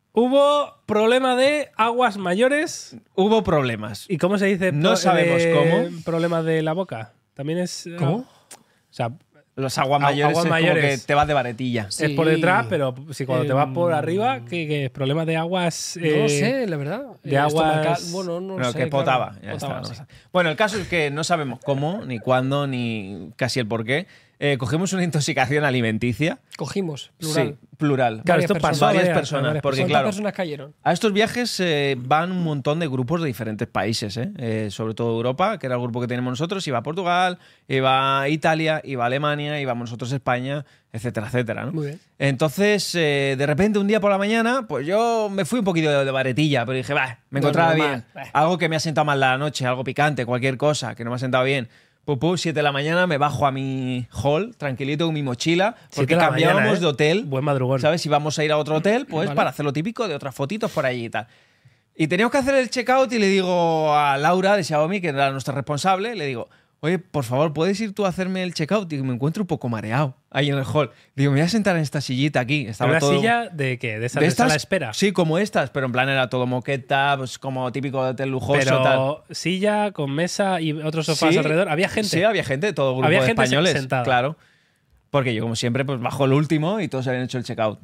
hubo problema de aguas mayores. Hubo problemas. ¿Y cómo se dice? No sabemos cómo. Problema de la boca. También es... ¿Cómo? O sea, Los aguas mayores aguas es como mayores. que te vas de varetilla. Sí. es por detrás, pero si cuando te vas por arriba, ¿qué es? Problema de aguas... No lo sé, la verdad. de aguas- Estomacal- Bueno, no Pero sé. que potaba. claro. Ya Potaba, está, no sí. pasa. Bueno, el caso es que no sabemos cómo, ni cuándo, ni casi el por qué. Cogimos una intoxicación alimenticia. Cogimos, plural. Sí, plural. Claro, Varias esto personas. pasó a Varias varias personas, porque ¿Cuántas claro, personas cayeron? a estos viajes van un montón de grupos de diferentes países, sobre todo Europa, que era el grupo que tenemos nosotros, iba a Portugal, iba a Italia, iba a Alemania, íbamos nosotros a España, etcétera, etcétera, ¿no? Muy bien. Entonces, de repente, un día por la mañana, pues yo me fui un poquito de varetilla, pero dije, va, me encontraba normal, bien. Algo que me ha sentado mal la noche, algo picante, cualquier cosa que no me ha sentado bien. 7 de la mañana me bajo a mi hall, tranquilito, con mi mochila, 7 porque de la cambiábamos mañana, de hotel. Buen madrugón. ¿Sabes? Si vamos a ir a otro hotel, pues Vale. para hacer lo típico de otras fotitos por allí y tal. Y teníamos que hacer el checkout y le digo a Laura de Xiaomi, que era nuestra responsable, le digo, oye, por favor, ¿puedes ir tú a hacerme el checkout? Digo, me encuentro un poco mareado ahí en el hall. Digo, me voy a sentar en esta sillita aquí. Estaba ¿Una todo... silla de qué? ¿De esa de de estas, sala de espera? Sí, como estas, pero en plan era todo moqueta, pues como típico de hotel lujoso, tal. Pero silla con mesa y otros sofás Sí, alrededor. ¿Había gente? Sí, había gente, todo grupo Había de gente españoles. sentada. Claro. Porque yo, como siempre, pues bajo el último y todos habían hecho el checkout.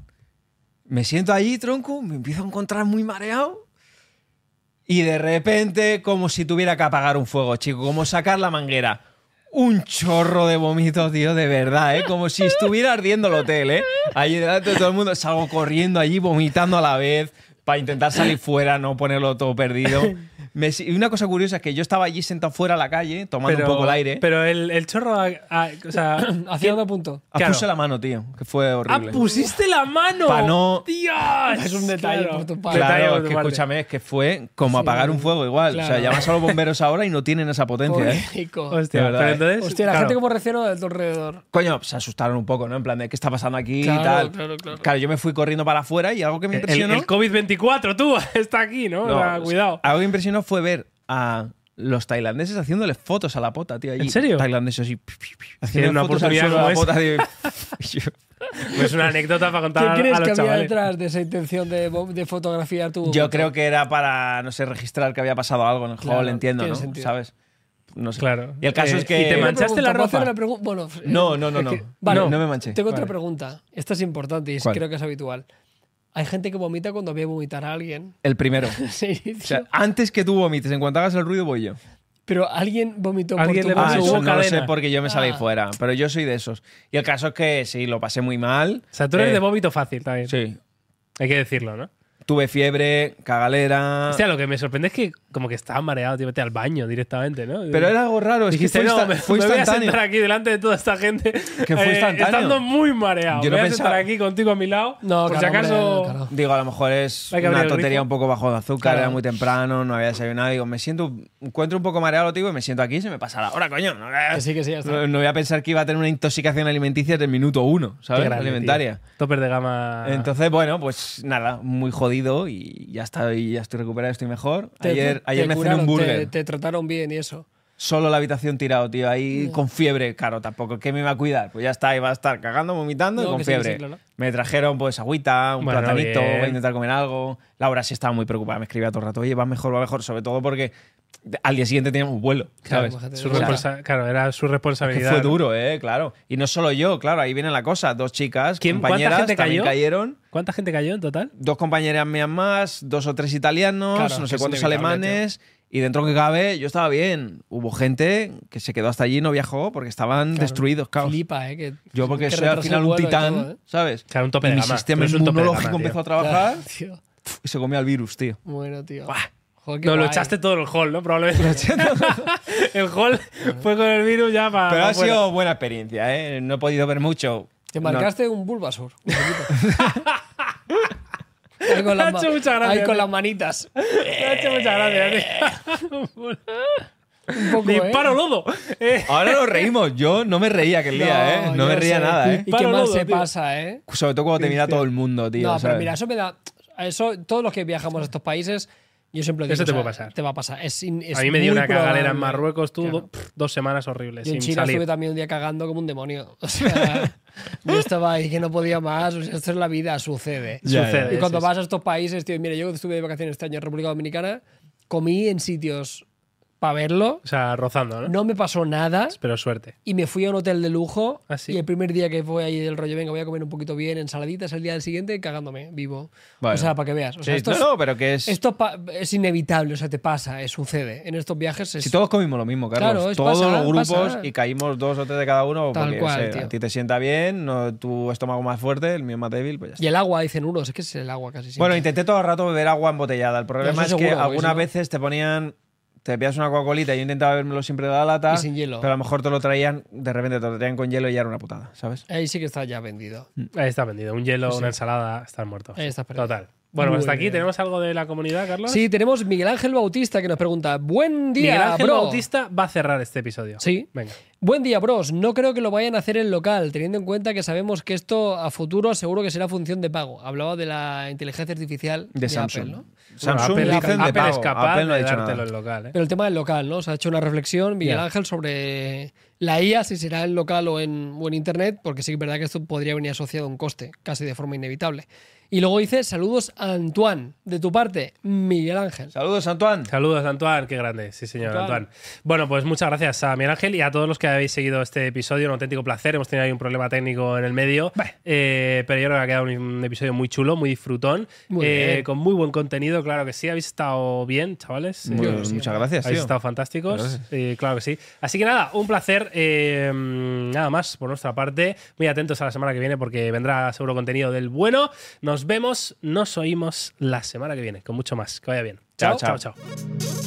Me siento allí, tronco, me empiezo a encontrar muy mareado. Y de repente, como si tuviera que apagar un fuego, chico, como sacar la manguera. Un chorro de vómito, tío, de verdad, ¿eh? Como si estuviera ardiendo el hotel, ¿eh? Allí delante de todo el mundo, salgo corriendo allí, vomitando a la vez, para intentar salir fuera, no ponerlo todo perdido. Y una cosa curiosa es que yo estaba allí sentado fuera a la calle, tomando un poco el aire. Pero el chorro... o sea, ¿Hacia dónde apunto? claro. Puse la mano, tío, que fue horrible. ¡pusiste la mano! Pa' no- ¡Dios! Es un detalle por tu parte. Detalle Claro, por es tu que parte. escúchame, es que fue como Sí, apagar un fuego igual. O sea, claro. llamas a los bomberos ahora y no tienen esa potencia, ¿eh? Pobrecito. Hostia, De verdad, pero ¿eh? entonces... Hostia, la claro, gente como reaccionó de tu alrededor. Coño, se asustaron un poco, ¿no? En plan de qué está pasando aquí Claro, y tal. claro. Yo me fui corriendo para afuera y algo que me El impresionó. COVID-24, tú, está aquí, ¿no? No, O sea, cuidado. Algo que me impresionó fue ver a los tailandeses haciéndole fotos a la pota, tío. Allí. ¿En serio? Tailandeses así. Haciendo una fotos al oportunidad suelo a la como pota, tío. Es una anécdota para ¿Qué contar a crees los que había chavales. detrás de esa intención de fotografiar tu Yo creo que era para, no sé, registrar que había pasado algo en el Claro, hall, entiendo, tiene ¿no? sentido. ¿Sabes? No sé. Claro. Y el caso es que... ¿Y te manchaste la ropa? Bueno, No. Vale, no me manché. tengo otra Vale. pregunta. Esta es importante y ¿Cuál? creo que es habitual. Hay gente que vomita cuando ve vomitar a alguien. El primero. Sí, tío. O sea, antes que tú vomites, en cuanto hagas el ruido, voy yo. Pero alguien vomitó Alguien por le tu pasó, Ah, boca. hubo eso no lo sé cadena. porque yo me salí Ah. fuera. Pero yo soy de esos. Y el caso es que sí, lo pasé muy mal. O sea, tú eres Eh, de vómito fácil también. Sí. Hay que decirlo, ¿no? Tuve fiebre, cagalera. Hostia, lo que me sorprende es que como que estabas mareado, tío, vete al baño directamente, ¿no? Pero era algo raro. Es Dijiste, que fue, no, fue me voy a instantáneo. sentar aquí delante de toda esta gente. Que fue instantáneo. Estando muy mareado. Yo no me voy a pensaba- sentar aquí contigo a mi lado. No, por claro, si acaso. hombre, claro. Digo, a lo mejor es Hay que abrir una el tontería grifo. un poco bajo de azúcar, Claro. era muy temprano, no había desayunado. Digo, encuentro un poco mareado, tío, y me siento aquí y se me pasa la hora, coño. No, Que sí, ya está. no voy a pensar que iba a tener una intoxicación alimenticia desde el minuto 1, Qué ¿sabes? grande, Alimentaria. tío. Topper de gama. Entonces, bueno, pues nada, muy jodido y ya estoy recuperado, estoy mejor. Ayer me cené curaron, un burger. Te trataron bien y eso. Solo la habitación tirado, tío, ahí con fiebre, claro, tampoco. ¿Qué me iba a cuidar? Pues ya está, iba a estar cagando, vomitando y No, con que sí, fiebre. que sí, claro. Me trajeron pues agüita, un Bueno, platanito, bien. voy a intentar comer algo. Laura sí estaba muy preocupada, me escribía todo el rato, oye, va mejor, sobre todo porque al día siguiente teníamos vuelo, ¿sabes? imagínate. Su O sea, claro, era su Que responsabilidad. fue ¿no? duro, claro. Y no solo yo, claro, ahí viene la cosa. 2 chicas, ¿Cuánta compañeras, gente también cayó? cayeron. ¿Cuánta gente cayó en total? 2 compañeras mías más, 2 o 3 italianos, Claro, no que sé es cuántos inevitable, alemanes. Y dentro que cabe, yo estaba bien. Hubo gente que se quedó hasta allí y no viajó porque estaban Claro. destruidos, caos. Flipa, que Yo porque que soy al retrasa final el un vuelo y titán, todo, ¿eh? ¿sabes? Claro, un tope y de mi gama. sistema Tú eres un tope de inmunológico gama, tío. empezó a trabajar. Tío. y se comió al virus, tío. Bueno, tío. Buah. Joder, qué No, lo guay. echaste todo en el hall, ¿no? Probablemente. El hall fue con el virus ya para. Pero ha sido buena experiencia, ¿eh? No he podido ver mucho. Te No. marcaste un Bulbasaur. Un poquito. Ahí con Me ha las hecho mucha gracia, ahí con tío. las manitas. Me ha hecho muchas gracias, tío. Un poco, Disparo lodo. Ahora nos reímos. Yo no me reía aquel día, ¿eh? No me yo reía sé. nada, ¿eh? Y Paro qué mal lodo, se tío. pasa, ¿eh? Sobre todo cuando te mira todo el mundo, tío. No, pero ¿sabes? mira, eso me da. Eso, todos los que viajamos a estos países, yo siempre digo. Eso te o sea, puede pasar. Te va a pasar. Es A mí me dio muy una cagalera en probable. Marruecos, tú, Claro. 2 semanas horribles, Yo en sin China salir. estuve también un día cagando como un demonio. O sea, yo estaba ahí que no podía más. O sea, esto es la vida, sucede. Ya, Sucede. Y cuando sí, vas a estos países, tío, mira, yo estuve de vacaciones este año en República Dominicana, comí en sitios para verlo, O sea, rozando, ¿no? no me pasó nada Pero suerte. y me fui a un hotel de lujo. ¿Ah, sí? Y el primer día que fue ahí del rollo, venga, voy a comer un poquito bien, ensaladitas, el día del siguiente cagándome vivo. Bueno. O sea, para que veas. O sea, Sí, esto, no, pero que es. es inevitable, o sea, te pasa, sucede. En estos viajes es. Si todos comimos lo mismo, Carlos. Claro, todos pasa, los grupos pasa. y caímos 2 o 3 de cada uno. Tal Porque cual, yo sé, tío. a ti te sienta bien, no, tu estómago más fuerte, el mío más débil, pues ya está. Y el agua, dicen unos, es que es el agua casi siempre. Bueno, intenté todo el rato beber agua embotellada. El problema es eso que seguro, porque algunas si no- veces te ponían. Te pillas una Coca-Colita y yo intentaba bebérmelo siempre de la lata. Y sin hielo. Pero a lo mejor te lo traían, de repente te lo traían con hielo y ya era una putada, ¿sabes? Ahí sí que está ya vendido. Ahí está vendido. Un hielo, una ensalada, estás muerto. Ahí estás perdido. Total. Bueno, Muy hasta aquí bien. tenemos algo de la comunidad, Carlos. Sí, tenemos Miguel Ángel Bautista que nos pregunta: Buen día, Miguel Ángel bro. Bautista va a cerrar este episodio. Sí. Venga. Buen día, bros. No creo que lo vayan a hacer en local, teniendo en cuenta que sabemos que esto a futuro seguro que será función de pago. Hablaba de la inteligencia artificial De de Samsung. Apple, ¿no? Samsung Bueno, dicen de Apple pago. es capaz Apple no ha de dicho dártelo nada. en local, ¿eh? Pero el tema del local, ¿no? O sea, ha hecho una reflexión Miguel Ya. Ángel sobre la IA, si será en local o en internet, porque sí que es verdad que esto podría venir asociado a un coste, casi de forma inevitable. Y luego dice: saludos a Antoine, de tu parte, Miguel Ángel. Saludos, Antoine. Saludos, Antoine. Qué grande. Sí, señor, Antoine. Antoine. Bueno, pues muchas gracias a Miguel Ángel y a todos los que habéis seguido este episodio. Un auténtico placer. Hemos tenido ahí un problema técnico en el medio. Pero yo creo que ha quedado un episodio muy chulo, muy disfrutón. Muy bien. Con muy buen contenido, claro que sí. Habéis estado bien, chavales. Muchas gracias, Habéis tío. estado fantásticos. Gracias. Claro que sí. Así que nada, un placer. Nada más por nuestra parte. Muy atentos a la semana que viene porque vendrá seguro contenido del bueno. Nos vemos, nos oímos la semana que viene con mucho más. Que vaya bien. Chao, chao. chao. chao.